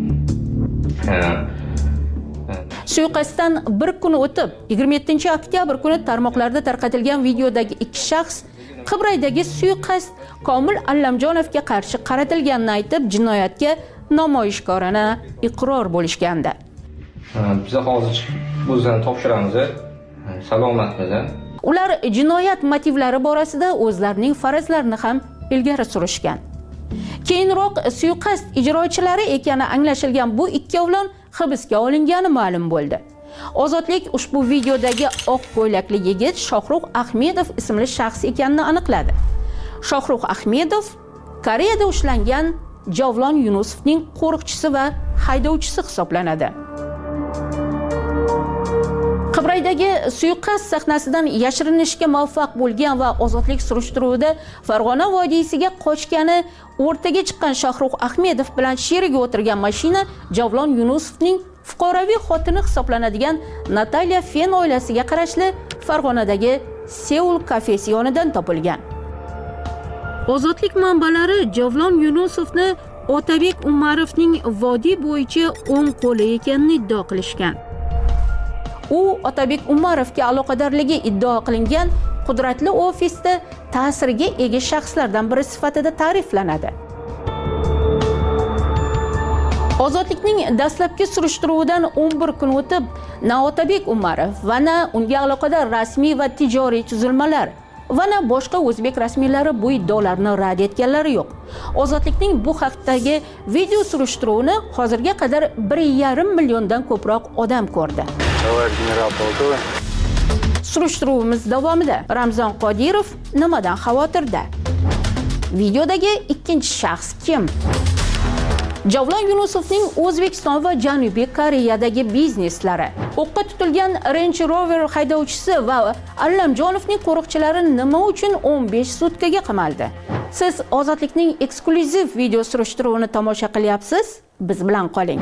Suiqasddan bir kun o'tib, 27 oktyabr kuni tarmoqlarda tarqatilgan videodagi ikki shaxs Qibraydagi suiqasd Komil Allamjonovga qarshi qaratilganini aytib, jinoyatga namoyishkorona iqror bo'lishgandi. Biz hozir o'zini topshiramiz. Salomatmiz. Ular jinoyat motivlari borasida o'zlarining farazlarini ham ilgari surishgan. Keyinroq suiqasd ijrochilari ekani anglashilgan bu ikkovlon hibsga olingani ma'lum bo'ldi. Ozodlik ushbu videodagi oq ko'ylakli yigit Shohrux Ahmedov ismli shaxs ekanini aniqladi. Shohrux Ahmedov Koreyada ushlangan Javlon Yunusovning qo'riqchisi va haydovchisi hisoblanadi. Qibraydagi suiqasd sahnasidan yashirinishga muvaffaq bo'lgan va ozodlik surishtiruvida Farg'ona vodiysiga qochgani o'rtaga chiqqan Shohrux Ahmedov bilan sherigi o'tirgan mashina Javlon Yunusovning fuqaroviy xotini hisoblanadigan Natalya Fen oilasiga qarashli Farg'onadagi Seul kafesi yonidan topilgan. Ozodlik manbalari Javlon Yunusovni Otabek Umarovning vodiy bo'yicha o'ng qo'li ekanini iddao qilishgan. U Otabek Umarovga aloqadorligi iddao qilingan qudratli ofisda ta'sirga ega shaxslardan biri sifatida ta'riflanadi. Ozodlikning dastlabki surishtiruvidan 11 kun o'tib, na Otabek Umarov va na unga aloqador rasmiy va tijoriy tuzilmalar va na boshqa o'zbek rasmiylari bu iddaolarni rad etganlari yo'q. Ozodlikning bu haqdagi video surishtiruvini hozirga qadar 1,5 milliondan ko'proq odam ko'rdi. Surishtiruvimiz davomida Ramzon Qodirov nimadan xavotirda? Videodagi ikkinchi shaxs kim? Javlon Yunusovning O'zbekiston va Janubiy Koreyadagi bizneslari, o'qqa tutilgan Range Rover haydovchisi va Allamjonovning qo'riqchilari nima uchun 15 sutkaga qamaldi? Siz Ozodlikning eksklyuziv video surishtiruvini tomosha qilyapsiz? Biz bilan qoling.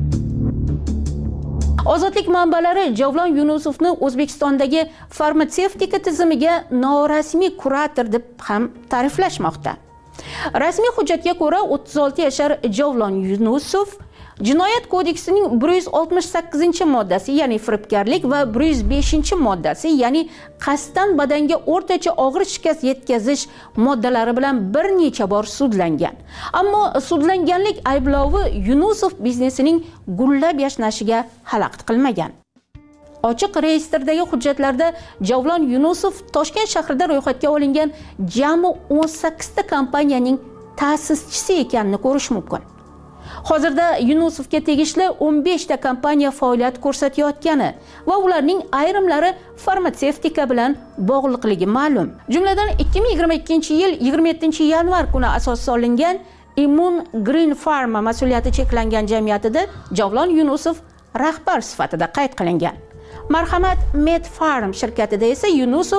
Ozodlik manbalari Javlon Yunusovni O'zbekistondagi farmatsevtika tizimiga norasmiy kurator deb ham ta'riflashmoqda. Rasmiy hujjatga ko'ra 36 yashar Javlon Yunusov Jinoyat kodeksining 168-moddasi, ya'ni firibgarlik va 105-moddasi, ya'ni qasddan badanga o'rtacha og'ir shikast yetkazish moddalari bilan bir necha bor sudlangan. Ammo sudlanganlik ayblovi Yunusov biznesining gullab yashnashiga xalaqit qilmagan. Ochiq reyestrdagi hujjatlarda Javlon Yunusov Toshkent shahrida ro'yxatga olingan jami 18 ta kompaniyaning ta'sischisi ekanini ko'rish mumkin. Hozirda Yunusovga tegishli 15 ta kompaniya faoliyat ko'rsatayotgani va ularning ayrimlari farmatsevtika bilan bog'liqligi ma'lum. Jumladan 2022-yil 27-yanvar kuni asos solingan Immun Green Pharma mas'uliyati cheklangan jamiyatida Javlon Yunusov rahbar sifatida qayd qilingan. Marhamat Medfarm shirkatida esa Yunusov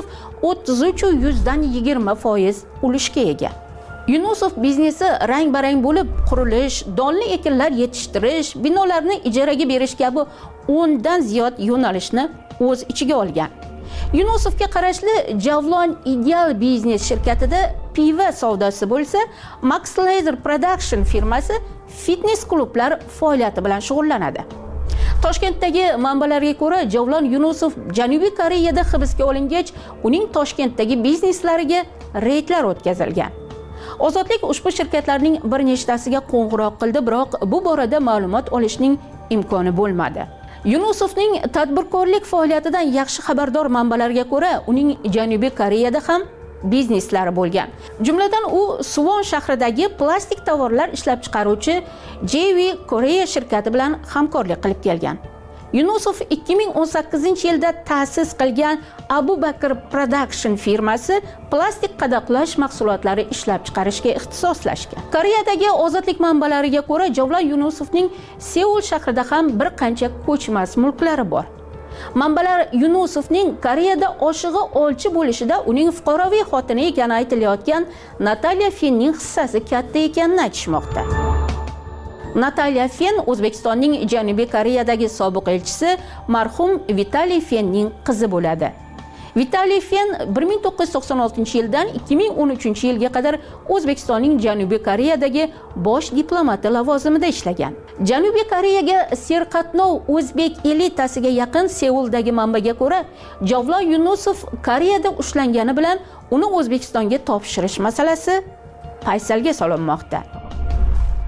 33.20% ulushga ega. Yunusov biznesi rang-barang bo'lib, qurilish, donli ekinlar yetishtirish, binolarni ijaraga berish kabi 10 dan ziyod yo'nalishni o'z ichiga olgan. Yunusovga qarashli Javlon Ideal Biznes shirkatida piva savdosi bo'lsa, Max Laser Production firmasi fitness klublar faoliyati bilan shug'ullanadi. Toshkentdagi manbalarga ko'ra, Javlon Yunusov Janubiy Koreyada hibsga olingach, uning Toshkentdagi bizneslariga reydlar o'tkazilgan. Ozodlik ushbu shirkatlarning bir nechtasiga qo'ng'iroq qildi, biroq bu borada ma'lumot olishning imkoni bo'lmadi. Yunusovning tadbirkorlik faoliyatidan yaxshi xabardor manbalarga ko'ra, uning Janubiy Koreyada ham bizneslari bo'lgan. Jumladan u Suwon shahridagi plastik tovarlar ishlab chiqaruvchi JV Koreya shirkati bilan hamkorlik qilib kelgan. Yunusov 2018-yilda ta'sis qilgan Abu Bakr Production firmasi plastik qadoqlash mahsulotlari ishlab chiqarishga ixtisoslashgan. Koreyadagi Ozodlik manbalariga ko'ra, Javlon Yunusovning Seul shahrida ham bir qancha ko'chmas mulklari bor. Manbalar Yunusovning Koreyada oshig'i olchi bo'lishida uning fuqaroviy xotini ekani aytilayotgan Natalya Fenning hissasi katta ekanini aytishmoqda. Natalya Fen O'zbekistonning Janubiy Koreyadagi sobiq elchisi marhum Vitaliy Fenning qizi bo'ladi. Vitaliy Fen 1996-yildan 2013-yilga qadar O'zbekistonning Janubiy Koreyadagi bosh diplomati lavozimida ishlagan. Janubiy Koreyaga serqatnov o'zbek elitasiga yaqin Seuldagi manbaga ko'ra, Javlon Yunusov Koreyada ushlangani bilan uni O'zbekistonga topshirish masalasi paysalga solinmoqda.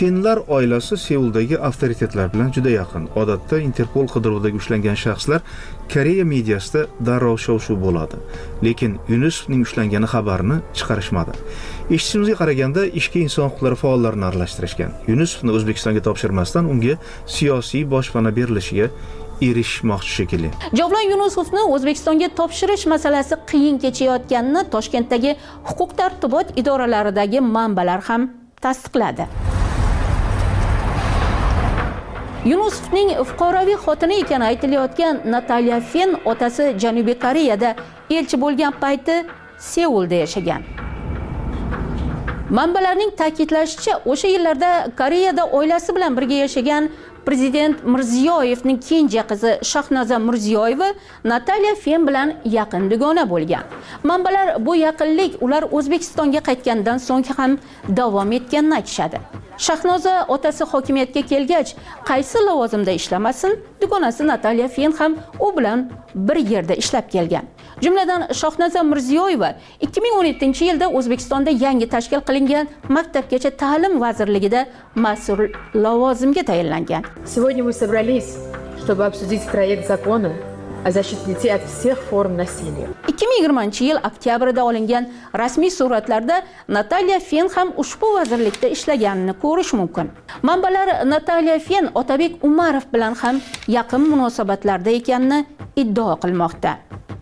Fenlar oilasi Seuldagi avtoritetlar bilan juda yaqin. Odatda Interpol qidiruvida ushlangan shaxslar Koreya mediasida darrov shov-shuv bo'ladi. Lekin Yunusovning ushlangani xabarini chiqarishmadi. Eshitishimizga qaraganda ishga inson huquqlari faollarini aralashtirishgan. Yunusovni O'zbekistonga topshirmasdan unga siyosiy boshpana berilishiga erishmoqchi shekilli. Javlon Yunusovni O'zbekistonga topshirish masalasi qiyin kechayotganini Toshkentdagi huquq tartibot idoralaridagi manbalar ham tasdiqladi. Yunusovning fuqaroviy xotini ekani aytilayotgan Natalya Fen otasi Janubiy Koreyada elchi bo'lgan payti Seulda yashagan. Manbalarning ta'kidlashicha, o'sha yillarda Koreyada oilasi bilan birga yashagan Prezident Mirziyoyevning kenja qizi Shahnoza Mirziyoyeva Natalya Fen bilan yaqin dugona bo'lgan. Manbalar bu yaqinlik ular O'zbekistonga qaytgandan so'ng ham davom etganini aytishadi. Shahnoza otasi hokimiyatga kelgach, qaysi lavozimda ishlamasin, dugonasi Natalya Fen ham u bilan bir yerda ishlab kelgan. Jumladan Shahnoza Mirziyoyeva 2017-yilda O'zbekistonda yangi tashkil qilingan Maktabgacha ta'lim vazirligida mas'ul lavozimga tayinlangan. Сегодня мы собрались, чтобы обсудить проект закона о защите детей от всех форм насилия. 2020-yil oktyabrda olingan rasmiy suratlarda Natalya Fen ham ushbu vazirlikda ishlaganini ko'rish mumkin. Manbalar Natalya Fen Otabek Umarov bilan ham yaqin munosabatlarda ekanini iddao qilmoqda.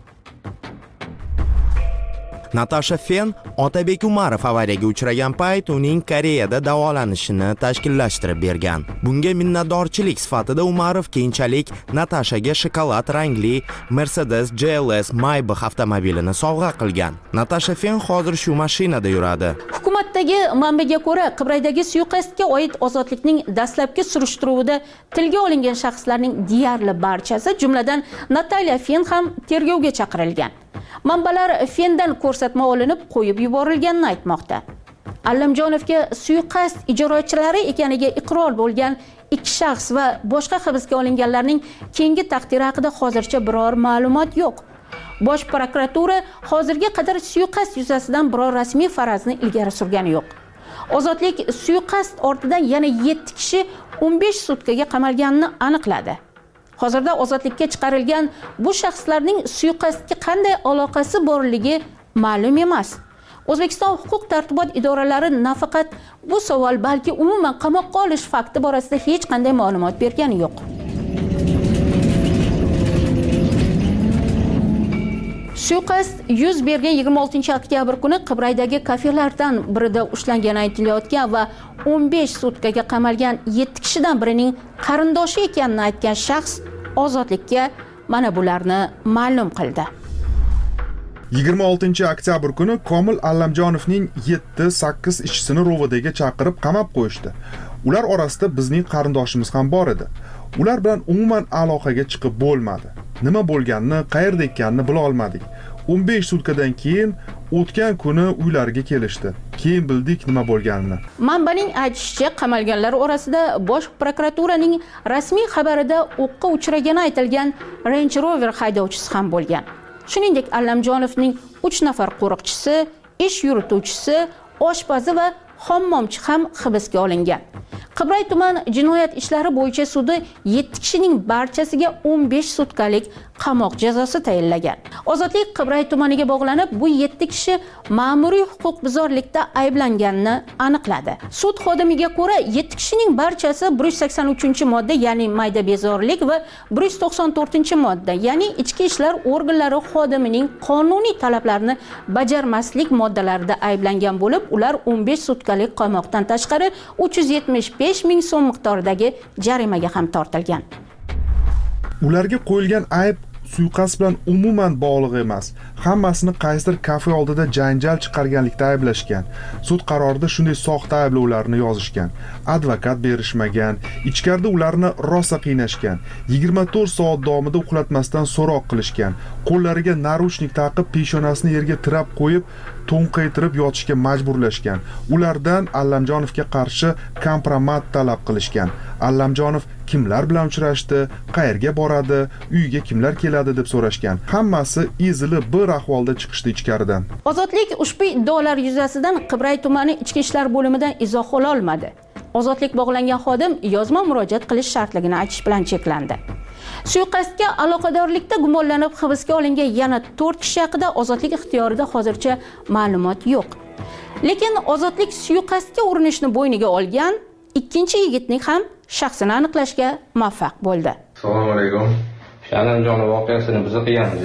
Natasha Fen Otabek Umarov avariyaga uchragan payt uning Koreyada davolanishini tashkillashtirib bergan. Bunga minnatdorchilik sifatida Umarov keyinchalik Natashaga shokolad rangli Mercedes GLS Maybach avtomobilini sovg'a qilgan. Natasha Fen hozir shu mashinada yuradi. Hukumatdagi manbaga ko'ra, Qibraydagi suiqasdga oid ozodlikning dastlabki surishtiruvida tilga olingan shaxslarning deyarli barchasi, jumladan Natalya Fen ham tergovga chaqirilgan. Manbalar Fendan ko'rsatma olinib qo'yib yuborilganini aytmoqda. Allamjonovga suiqasd ijrochilari ekaniga iqror bo'lgan ikki shaxs va boshqa hibsga olinganlarning keyingi taqdiri haqida hozircha biror ma'lumot yo'q. Bosh prokuratura hozirga qadar suiqasd yuzasidan biror rasmiy farazni ilgari surgani yo'q. Ozodlik suiqasd ortidan yana 7 kishi 15 sutkaga qamalganini aniqladi. Hozirda ozodlikka chiqarilgan bu shaxslarning suiqasdga qanday aloqasi borligi ma'lum emas. O'zbekiston huquq tartibot idoralari nafaqat bu savol, balki umuman qamoqqa olish fakti borasida hech qanday ma'lumot bergani yo'q. Suiqasd yuz bergan 26-oktyabr kuni Qibraydagi kafelardan birida ushlangan aytilayotgan va 15 sutkaga qamalgan 7 kishidan birining qarindoshi ekanini aytgan shaxs ozodlikka mana bularni ma'lum qildi. 26-oktyabr kuni Komil Allamjonovning 7-8 ishchisini ro'vidaga chaqirib qamab qo'yishdi. Ular orasida bizning qarindoshimiz ham bor edi. Ular bilan umuman aloqaga chiqib bo'lmadi. Nima bo'lganini, qayerda ekanini bila olmadik. 15 sutkadan keyin o'tgan kuni uylariga kelishdi. Keyin bildik nima bo'lganini. Manbaning aytishicha, qamalganlar orasida Bosh prokuraturaning rasmiy xabarida o'qqa uchragani aytilgan Range Rover haydovchisi ham bo'lgan. Shuningdek, Allamjonovning 3 nafar qo'riqchisi, ish yurituvchisi, oshpazi va hammomchi ham hibsga olingan. Qibray tuman jinoyat ishlari bo'yicha sudi 7 kishining barchasiga 15 sutkalik qamoq jazosi tayinlagan. Ozodlik Qibray tumaniga bog'lanib, bu 7 kishi ma'muriy huquqbuzarlikda ayblanganini aniqladi. Sud xodimiga ko'ra, 7 kishining barchasi 183-modda, ya'ni mayda bezorilik va 194-modda, ya'ni ichki ishlar organlari xodimining qonuniy talablarini bajarmaslik moddalarida ayblangan bo'lib, ular 15 sutkalik qamoqdan tashqari 375 ming so'm miqdoridagi jarimaga ham tortilgan. Ularga qo'yilgan ayb suiqasd bilan umuman bog'liq emas. Hammasini qaysidir kafe oldida janjal chiqarganlikda ayblashgan. Sud qarorida shunday soxta ayblovlarni yozishgan. Advokat berishmagan, ichkarida ularni rosa qiynashgan. 24 soat davomida uxlatmasdan so'roq qilishgan. Qo'llariga naruchnik taqib, peshonasini yerga tirab qo'yib, to'nqaytirib yotishga majburlashgan. Ulardan Allamjonovga qarshi kompromat talab qilishgan. Allamjonov kimlar bilan uchrashdi, qayerga boradi, uyiga kimlar keladi deb so'rashgan. Hammasi ezilib bir ahvolda chiqishdi ichkaridan. Ozodlik ushbu iddaolar yuzasidan Qibray tumani ichki ishlar bo'limidan izoh ola olmadi. ozodlik bog'langan xodim yozma murojaat qilish shartligini aytish bilan cheklandi. Suiqasdga aloqadorlikda gumonlanib hibsga olingan yana 4 kishi haqida ozodlik ixtiyorida hozircha ma'lumot yo'q. Lekin ozodlik suiqasdga urinishni bo'yniga olgan ikkinchi yigitning ham shaxsini aniqlashga muvaffaq bo'ldi. Assalomu alaykum. Shalimjon voqeasini biz qilganmiz.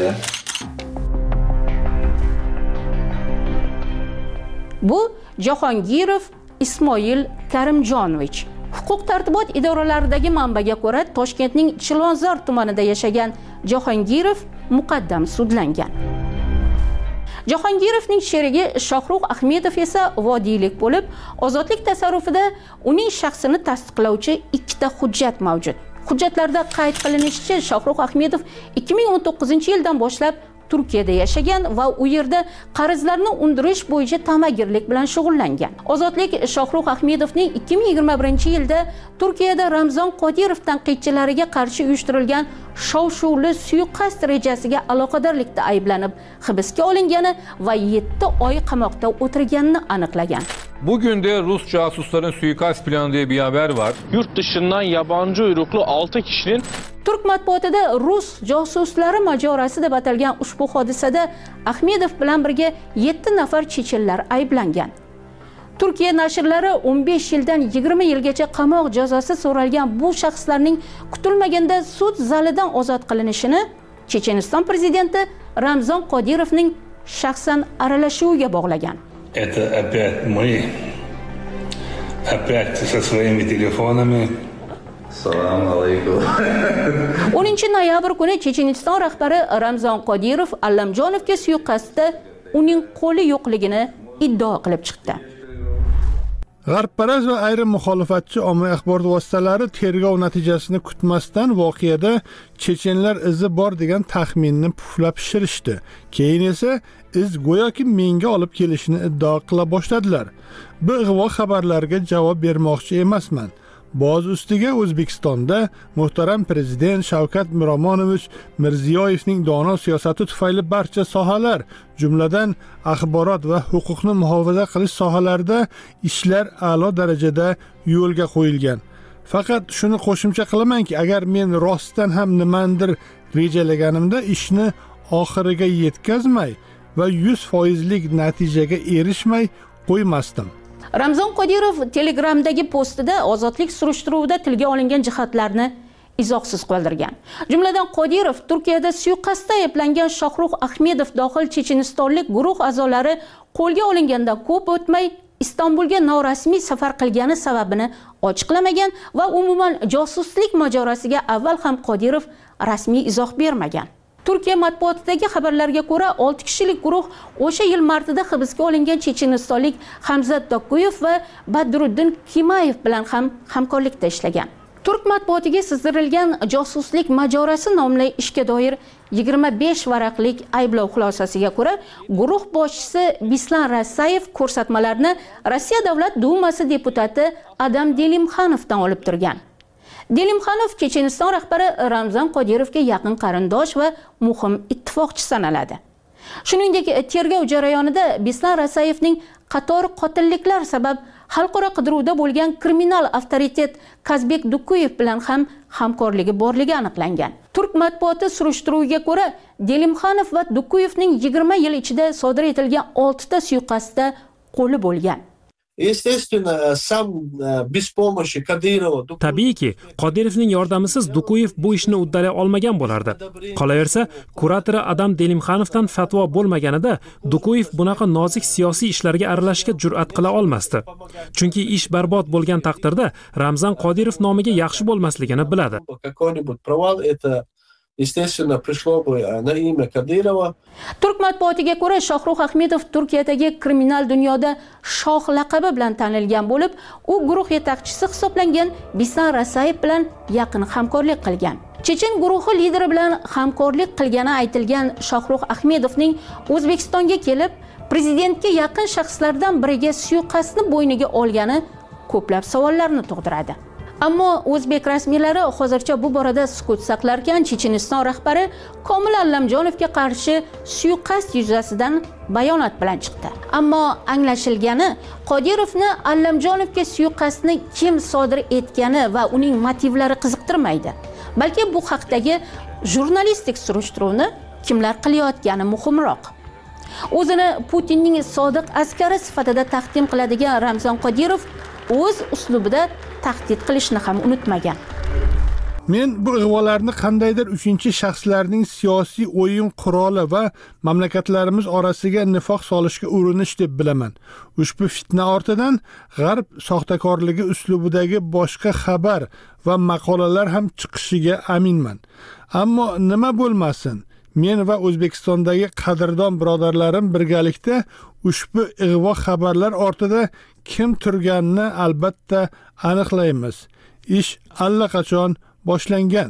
Bu Jahongirov Ismoil Karimjonovich. Huquq-tartibot idoralaridagi manbaga ko'ra, Toshkentning Chilonzor tumanida yashagan Jahongirov muqaddam sudlangan. Jahongirovning sherigi Shohruh Ahmedov esa vodiylik bo'lib, ozodlik tasarrufida uning shaxsini tasdiqlovchi ikkita hujjat mavjud. Hujjatlarda qayd qilinishicha, Shohruh Ahmedov 2019-yildan boshlab Turkiyada yashagan va u yerda qarzlarni undirish bo'yicha ta'magirlik bilan shug'ullangan. Ozodlik Shohruh Ahmedovning 2021-yilda Turkiyada Ramzon Qodirov tanqidchilariga qarshi uyushtirilgan shov-shuvli suiqasd rejasiga aloqadorlikda ayblanib hibsga olingani va 7 oy qamoqda o'tirganini aniqlagan. Bugün de Rus casusların suikast planı diye bir haber var. Yurt dışından yabancı uyruklu 6 kişinin Turk matbuotida Rus josuslari majorasi deb atalgan ushbu hodisada Ahmedov bilan birga 7 nafar chechenlar ayblangan. Turkiya nashrlari 15 yildan 20 yilgacha qamoq jazosi so'ralgan bu shaxslarning kutilmaganda sud zalidan ozod qilinishini Checheniston prezidenti Ramzon Qodirovning shaxsan aralashuviga bog'lagan. Это опять мы. Опять со своими телефонами. Assalomu alaykum. 10-noyabr kuni Checheniston rahbari Ramzon Qodirov Allamjonovga suiqasdda uning qo'li yo'qligini iddao qilib chiqdi. G'arbparast va ayrim muxolifatchi ommaviy axborot vositalari tergov natijasini kutmasdan voqeada chechenlar izi bor degan taxminni puflab pishirishdi. Keyin esa iz go'yoki menga olib kelishini iddao qila boshladilar. Bu ig'vo xabarlarga javob bermoqchi emasman. Boz ustiga O'zbekistonda muhtaram prezident Shavkat Miromonovich Mirziyoyevning dono siyosati tufayli barcha sohalar, jumladan axborot va huquqni muhofaza qilish sohalarida ishlar a'lo darajada yo'lga qo'yilgan. Faqat shuni qo'shimcha qilamanki, agar men rostdan ham nimandir rejalaganimda ishni oxiriga yetkazmay va 100%lik natijaga erishmay qo'ymasdim. Ramzon Qodirov Telegramdagi postida ozodlik surishtiruvida tilga olingan jihatlarni izohsiz qoldirgan. Jumladan Qodirov Turkiyada suiqasdda ayblangan Shohruh Ahmedov dohil chechenistonlik guruh a'zolari qo'lga olingandan ko'p o'tmay Istanbulga norasmiy safar qilgani sababini ochiqlamagan va umuman josuslik majorasiga avval ham Qodirov rasmiy izoh bermagan. Turkiya matbuotidagi xabarlarga ko'ra 6 kishilik guruh o'sha yil martida hibsga olingan chechenistonlik Hamzat Dokuyev va Badruddin Kimayev bilan ham hamkorlikda ishlagan. Turk matbuotiga sizdirilgan josuslik majorasi nomli ishga doir 25 varaqlik ayblov xulosasiga ko'ra, guruh boshchisi Bislan Rasayev ko'rsatmalarni Rossiya Davlat Dumasi deputati Adam Delimxanovdan olib turgan. Delimxanov Checheniston rahbari Ramzon Qodirovga yaqin qarindosh va muhim ittifoqchi sanaladi. Shuningdek, tergov jarayonida Bislan Rasayevning qator qotilliklar sabab xalqaro qidiruvda bo'lgan kriminal avtoritet Kazbek Dukuyev bilan ham hamkorligi borligi aniqlangan. Turk matbuoti surishtiruviga ko'ra, Delimxanov va Dukuyevning 20 yil ichida sodir etilgan 6 ta suiqasdda qo'li bo'lgan. Tabiiyki, Qodirovning yordamisiz Dukuyev bu ishni uddalay olmagan bo'lardi. Qolaversa, kuratori Adam Delimxanovdan fatvo bo'lmaganida Dukuyev bunaqa nozik siyosiy ishlarga aralashishga jur'at qila olmasdi. Chunki ish barbod bo'lgan taqdirda Ramzon Qodirov nomiga yaxshi bo'lmasligini biladi. Естественно, пришло бы на имя Кадырова. Turk matbuotiga ko'ra, Shohruh Ahmedov Turkiyadagi kriminal dunyoda shoh laqabi bilan tanilgan bo'lib, u guruh yetakchisi hisoblangan Bislan Rasayev bilan yaqin hamkorlik qilgan. Chechen guruhi lideri bilan hamkorlik qilgani aytilgan Shohruh Ahmedovning O'zbekistonga kelib, prezidentga yaqin shaxslardan biriga suiqasdni bo'yniga olgani ko'plab savollarni tug'diradi. Ammo o'zbek rasmiylari hozircha bu borada sukut saqlarkan, Checheniston rahbari Komil Allamjonovga qarshi suiqasd yuzasidan bayonot bilan chiqdi. Ammo anglashilgani, Qodirovni Allamjonovga suiqasdni kim sodir etgani va uning motivlari qiziqtirmaydi. Balki bu haqdagi jurnalistik surishtiruvni kimlar qilayotgani muhimroq. O'zini Putinning sodiq askari sifatida taqdim qiladigan Ramzan Qodirov o'z uslubida tahdid qilishni ham unutmagan. Men bu ig'volarni qandaydir uchinchi shaxslarning siyosiy o'yin quroli va mamlakatlarimiz orasiga nifoq solishga urinish deb bilaman. Ushbu fitna ortidan G'arb soxtakorligi uslubidagi boshqa xabar va maqolalar ham chiqishiga aminman. Ammo nima bo'lmasin, men va O'zbekistondagi qadrdon birodarlarim birgalikda ushbu ig'vo xabarlar ortida kim turganini albatta aniqlaymiz. Ish allaqachon boshlangan.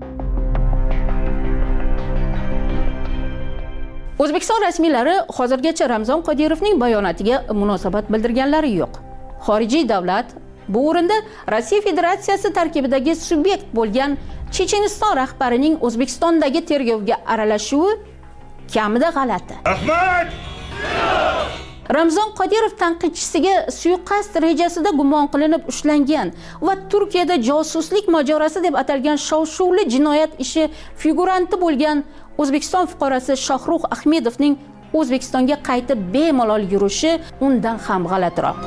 O'zbekiston rasmiylari hozirgacha Ramzan Qodirovning bayonotiga munosabat bildirganlari yo'q. Xorijiy davlat bu o'rinda Rossiya Federatsiyasi tarkibidagi subyekt bo'lgan Checheniston rahbarining O'zbekistondagi tergovga aralashuvi kamida g'alati. Rahmat! Ramzan Qodirov tanqidchisiga suiqasd rejasida gumon qilinib ushlangan va Turkiyada josuslik mojarosi deb atalgan shov-shuvli jinoyat ishi figuranti bo'lgan O'zbekiston fuqarosi Shohrux Ahmedovning O'zbekistonga qaytib bemalol yurishi undan ham g'alatiroq.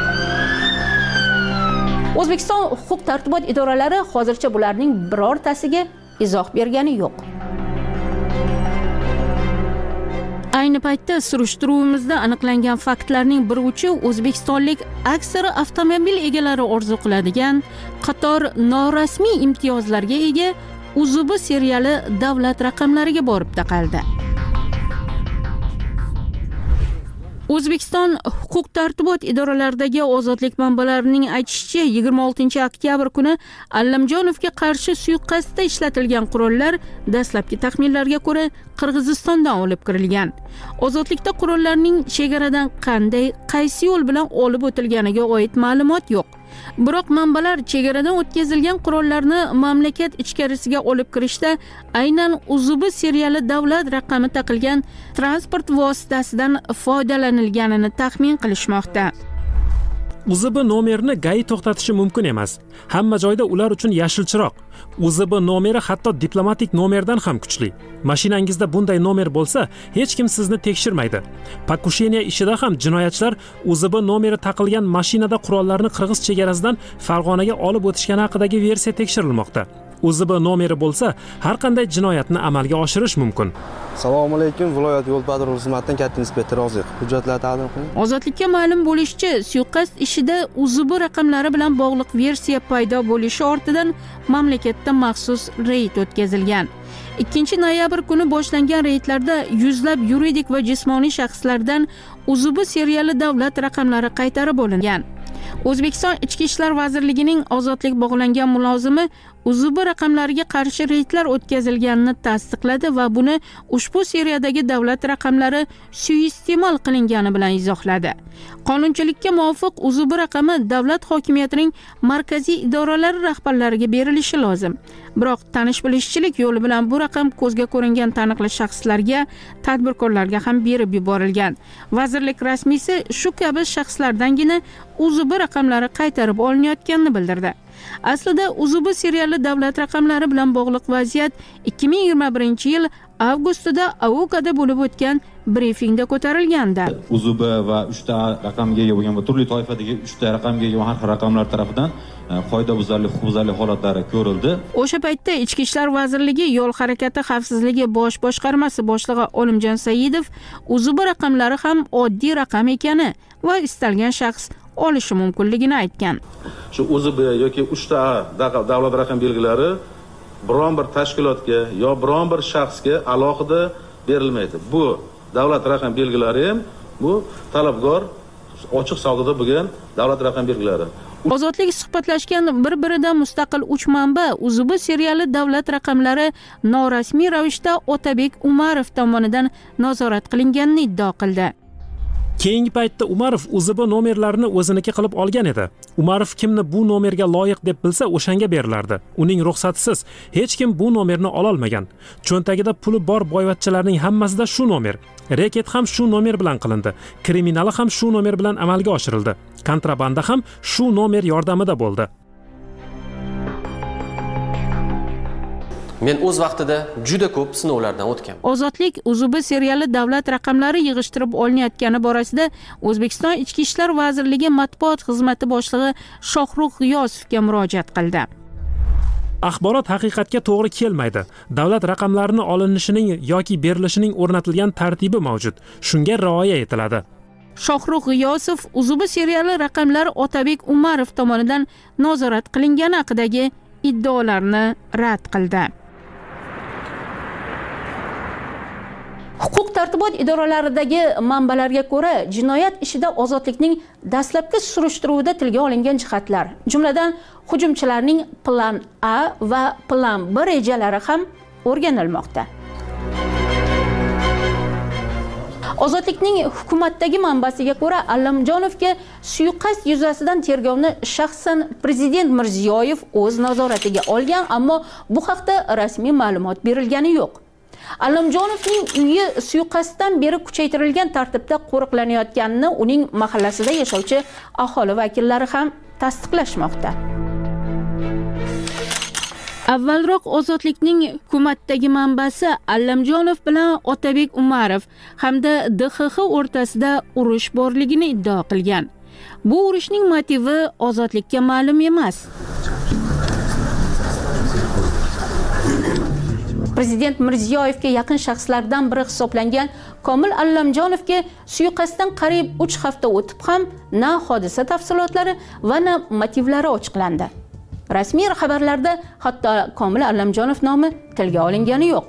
O'zbekiston huquq-tartibot idoralari hozircha bularning birortasiga izoh bergani yo'q. Ayni paytda surishtiruvimizda aniqlangan faktlarning bir uchi o'zbekistonlik aksari avtomobil egalari orzu qiladigan qator norasmiy imtiyozlarga ega UZB seriali davlat raqamlariga borib taqaldi. O'zbekiston huquq-tartibot idoralaridagi ozodlik manbalarining aytishicha, 26-oktyabr kuni Allamjonovga qarshi suiqasdda ishlatilgan qurollar dastlabki taxminlarga ko'ra Qirg'izistondan olib kirilgan. Ozodlikda qurollarning chegaradan qanday, qaysi yo'l bilan olib o'tilganiga oid ma'lumot yo'q. Biroq manbalar chegaradan o'tkazilgan qurollarni mamlakat ichkarisiga olib kirishda aynan UZB seriali davlat raqami taqilgan transport vositasidan foydalanilganini taxmin qilishmoqda. UZB nomerini GAI to'xtatishi mumkin emas. Hamma joyda ular uchun yashil chiroq. UZB nomeri hatto diplomatik nomerdan ham kuchli. Mashinangizda bunday nomer bo'lsa, hech kim sizni tekshirmaydi. Pakusheniya ishida ham jinoyatchilar UZB nomeri taqilgan mashinada qurollarni Qirg'iz chegarasidan Farg'onaga olib o'tishgani haqidagi versiya tekshirilmoqda. UZB nomeri bo'lsa, har qanday jinoyatni amalga oshirish mumkin. Assalomu alaykum, viloyat yo'l patrul xizmatidan katta inspektor Roziq. Hujjatlar taqdim qiling. Ozodlikka ma'lum bo'lishicha, suiqasd ishida UZB raqamlari bilan bog'liq versiya paydo bo'lishi ortidan mamlakatda maxsus reyd o'tkazilgan. 2-noyabr kuni boshlangan reydlarda yuzlab yuridik va jismoniy shaxslardan UZB seriali davlat raqamlari qaytarib olingan. O'zbekiston Ichki ishlar vazirligining ozodlik bog'langan mulozimi UZB raqamlariga qarshi reydlar o'tkazilganini tasdiqladi va buni ushbu seriyadagi davlat raqamlari suiiste'mol qilingani bilan izohladi. Qonunchilikka muvofiq UZB raqami davlat hokimiyatining markaziy idoralari rahbarlariga berilishi lozim. Biroq tanish-bilishchilik yo'li bilan bu raqam ko'zga ko'ringan taniqli shaxslarga, tadbirkorlarga ham berib yuborilgan. Vazirlik rasmiysi shu kabi shaxslardangina UZB raqamlari qaytarib olinayotganini bildirdi. Aslida UZB seriali davlat raqamlari bilan bog'liq vaziyat 2021-yil avgustida AOKada bo'lib o'tgan brifingda ko'tarilgandi. UZB va 3 ta raqamga ega bo'lgan va turli toifadagi 3 ta raqamga ega har xil raqamlar tomonidan qoidabuzarlik, huquqbuzarlik holatlari ko'rildi. O'sha paytda Ichki ishlar vazirligi yo'l harakati xavfsizligi bosh boshqarmasi boshlig'i Olimjon Saidov UZB raqamlari ham oddiy raqam ekani va istalgan shaxs olishi mumkinligini aytgan. Shu UZB yoki 3 ta davlat raqam belgilari biron bir tashkilotga yo biron bir shaxsga alohida berilmaydi. Bu davlat raqam belgilari ham bu talabgor ochiq savdoda bo'lgan davlat raqam belgilari. Ozodlik suhbatlashgan bir-biridan mustaqil 3 manba UZB seriali davlat raqamlari norasmiy ravishda Otabek Umarov tomonidan nazorat qilinganini iddao qildi. Keyingi paytda Umarov UZB nomerlarini o'ziniki qilib olgan edi. Umarov kimni bu nomerga loyiq deb bilsa, o'shanga berilardi. Uning ruxsatisiz hech kim bu nomerni ola olmagan. Cho'ntagida puli bor boyvachchalarning hammasida shu nomer. Reket ham shu nomer bilan qilindi. Kriminali ham shu nomer bilan amalga oshirildi. Kontrabanda ham shu nomer yordamida bo'ldi. Men o'z vaqtida juda ko'p sinovlardan o'tganman. Ozodlik UZB seriali davlat raqamlari yig'ishtirib olinayotgani borasida O'zbekiston Ichki ishlar vazirligi matbuot xizmati boshlig'i Shohrux G'iyosovga murojaat qildi. Axborot haqiqatga to'g'ri kelmaydi. Davlat raqamlarini olinishining yoki berilishining o'rnatilgan tartibi mavjud. Shunga rioya etiladi. Shohrux G'iyosov UZB seriali raqamlari Otabek Umarov tomonidan nazorat qilingani haqidagi iddaolarni rad qildi. Huquq tartibot idoralaridagi manbalarga ko'ra, jinoyat ishida ozodlikning dastlabki surishtiruvida tilga olingan jihatlar, jumladan hujumchilarning plan A va plan B rejalari ham o'rganilmoqda. Ozodlikning hukumatdagi manbasiga ko'ra, Allamjonovga suiqasd yuzasidan tergovni shaxsan prezident Mirziyoyev o'z nazoratiga olgan, ammo bu haqda rasmiy ma'lumot berilgani yo'q. Allamjonovning uyi suiqasddan beri kuchaytirilgan tartibda qo'riqlanayotganini uning mahallasida yashovchi aholi vakillari ham tasdiqlashmoqda. Avvalroq Ozodlikning hukumatdagi manbasi Allamjonov bilan Otabek Umarov hamda DXX o'rtasida urush borligini iddao qilgan. Bu urushning motivi Ozodlikka ma'lum emas. Prezident Mirziyoyevga yaqin shaxslardan biri hisoblangan Komil Allamjonovga suiqasddan qariyb 3 hafta o'tib ham na hodisa tafsilotlari va na motivlari ochiqlandi. Rasmiy xabarlarda hatto Komil Allamjonov nomi tilga olingani yo'q.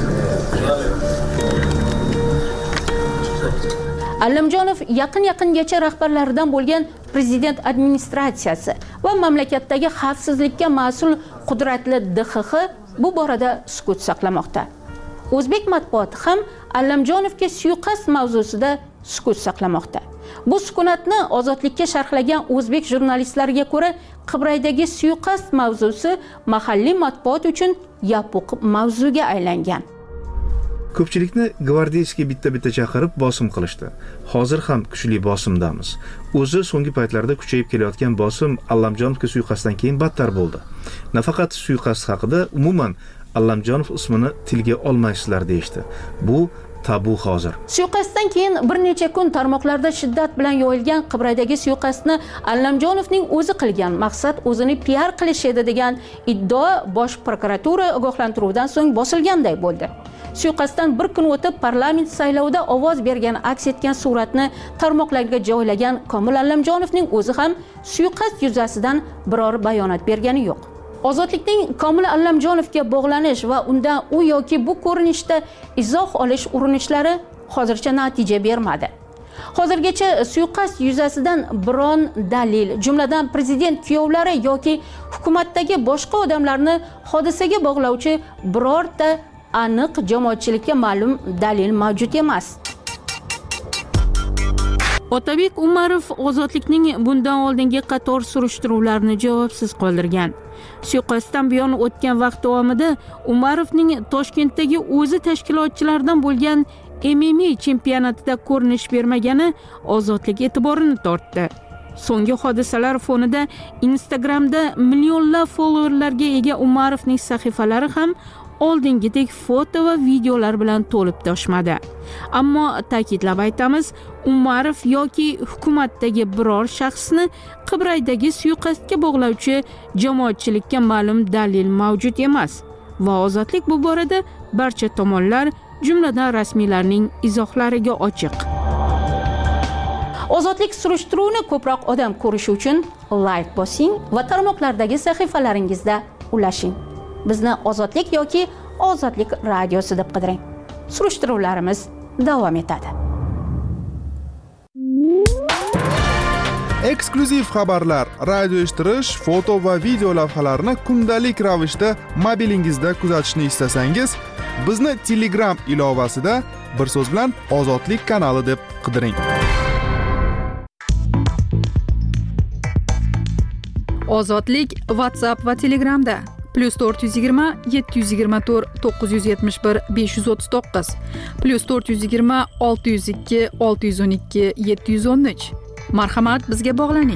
Allamjonov yaqin-yaqingacha rahbarlaridan bo'lgan prezident administratsiyasi va mamlakatdagi xavfsizlikka mas'ul qudratli DXX bu borada sukut saqlamoqda. O'zbek matbuoti ham Allamjonovga suiqasd mavzusida sukut saqlamoqda. Bu sukunatni Ozodlikka sharhlagan o'zbek jurnalistlariga ko'ra, Qibraydagi suiqasd mavzusi mahalliy matbuot uchun yopiq mavzuga aylangan. Ko'pchilikni gvardeyskiy bitta-bitta chaqirib bosim qilishdi. Hozir ham kuchli bosimdamiz. O'zi so'nggi paytlarda kuchayib kelayotgan bosim Allamjonovga suiqasddan keyin battar bo'ldi. Nafaqat suiqasd haqida, umuman Allamjonov ismini tilga olmaysizlar deyishdi. Bu tabu hozir. Suiqasddan keyin bir necha kun tarmoqlarda shiddat bilan yoyilgan Qibraydagi suiqasdni Allamjonovning o'zi qilgan, maqsad o'zini PR qilish edi degan iddao Bosh prokuratura ogohlantiruvidan so'ng bosilganday bo'ldi. Suiqasddan bir kun o'tib parlament saylovida ovoz bergan aks etgan suratni tarmoqlarga joylagan Komil Allamjonovning o'zi ham suiqasd yuzasidan biror bayonot bergani yo'q. Ozodlikning Komil Allamjonovga bog'lanish va undan u yoki bu ko'rinishda izoh olish urinishlari hozircha natija bermadi. Hozirgacha suiqasd yuzasidan biron dalil, jumladan prezident kuyovlari yoki hukumatdagi boshqa odamlarni hodisaga bog'lovchi birorta aniq jamoatchilikka ma'lum dalil mavjud emas. Otabek Umarov Ozodlikning bundan oldingi qator surishtiruvlarni javobsiz qoldirgan. Suiqasddan buyon o'tgan vaqt davomida Umarovning Toshkentdagi o'zi tashkilotchilardan bo'lgan MMA chempionatida ko'rinish bermagani Ozodlik e'tiborini tortdi. So'nggi hodisalar fonida Instagramda millionlab followerlarga ega Umarovning sahifalari ham oldingidek foto va videolar bilan to'lib toshmadi. Ammo ta'kidlab aytamiz, Umarov yoki hukumatdagi biror shaxsni Qibraydagi suiqasdga bog'lovchi jamoatchilikka ma'lum dalil mavjud emas va Ozodlik bu borada barcha tomonlar, jumladan rasmiylarning izohlariga ochiq. Ozodlik surishtiruvini ko'proq odam ko'rishi uchun like bosing va tarmoqlardagi sahifalaringizda ulashing. Bizni Ozodlik yoki Ozodlik radiosi deb qidiring. Surishtiruvlarimiz davom etadi. Eksklyuziv xabarlar, radio eshittirish, foto va video lavhalarni kundalik ravishda mobilingizda kuzatishni istasangiz, bizni Telegram ilovasida bir so'z bilan Ozodlik kanali deb qidiring. Ozodlik WhatsApp va Telegramda +420 724 971 539 +420 602 612 713. Marhamat, bizga bog'laning.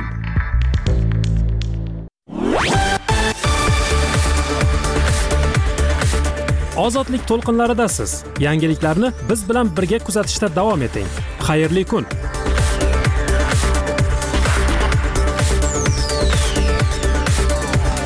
Ozodlik to'lqinlaridasiz. Yangiliklarni biz bilan birga kuzatishda davom eting. Xayrli kun.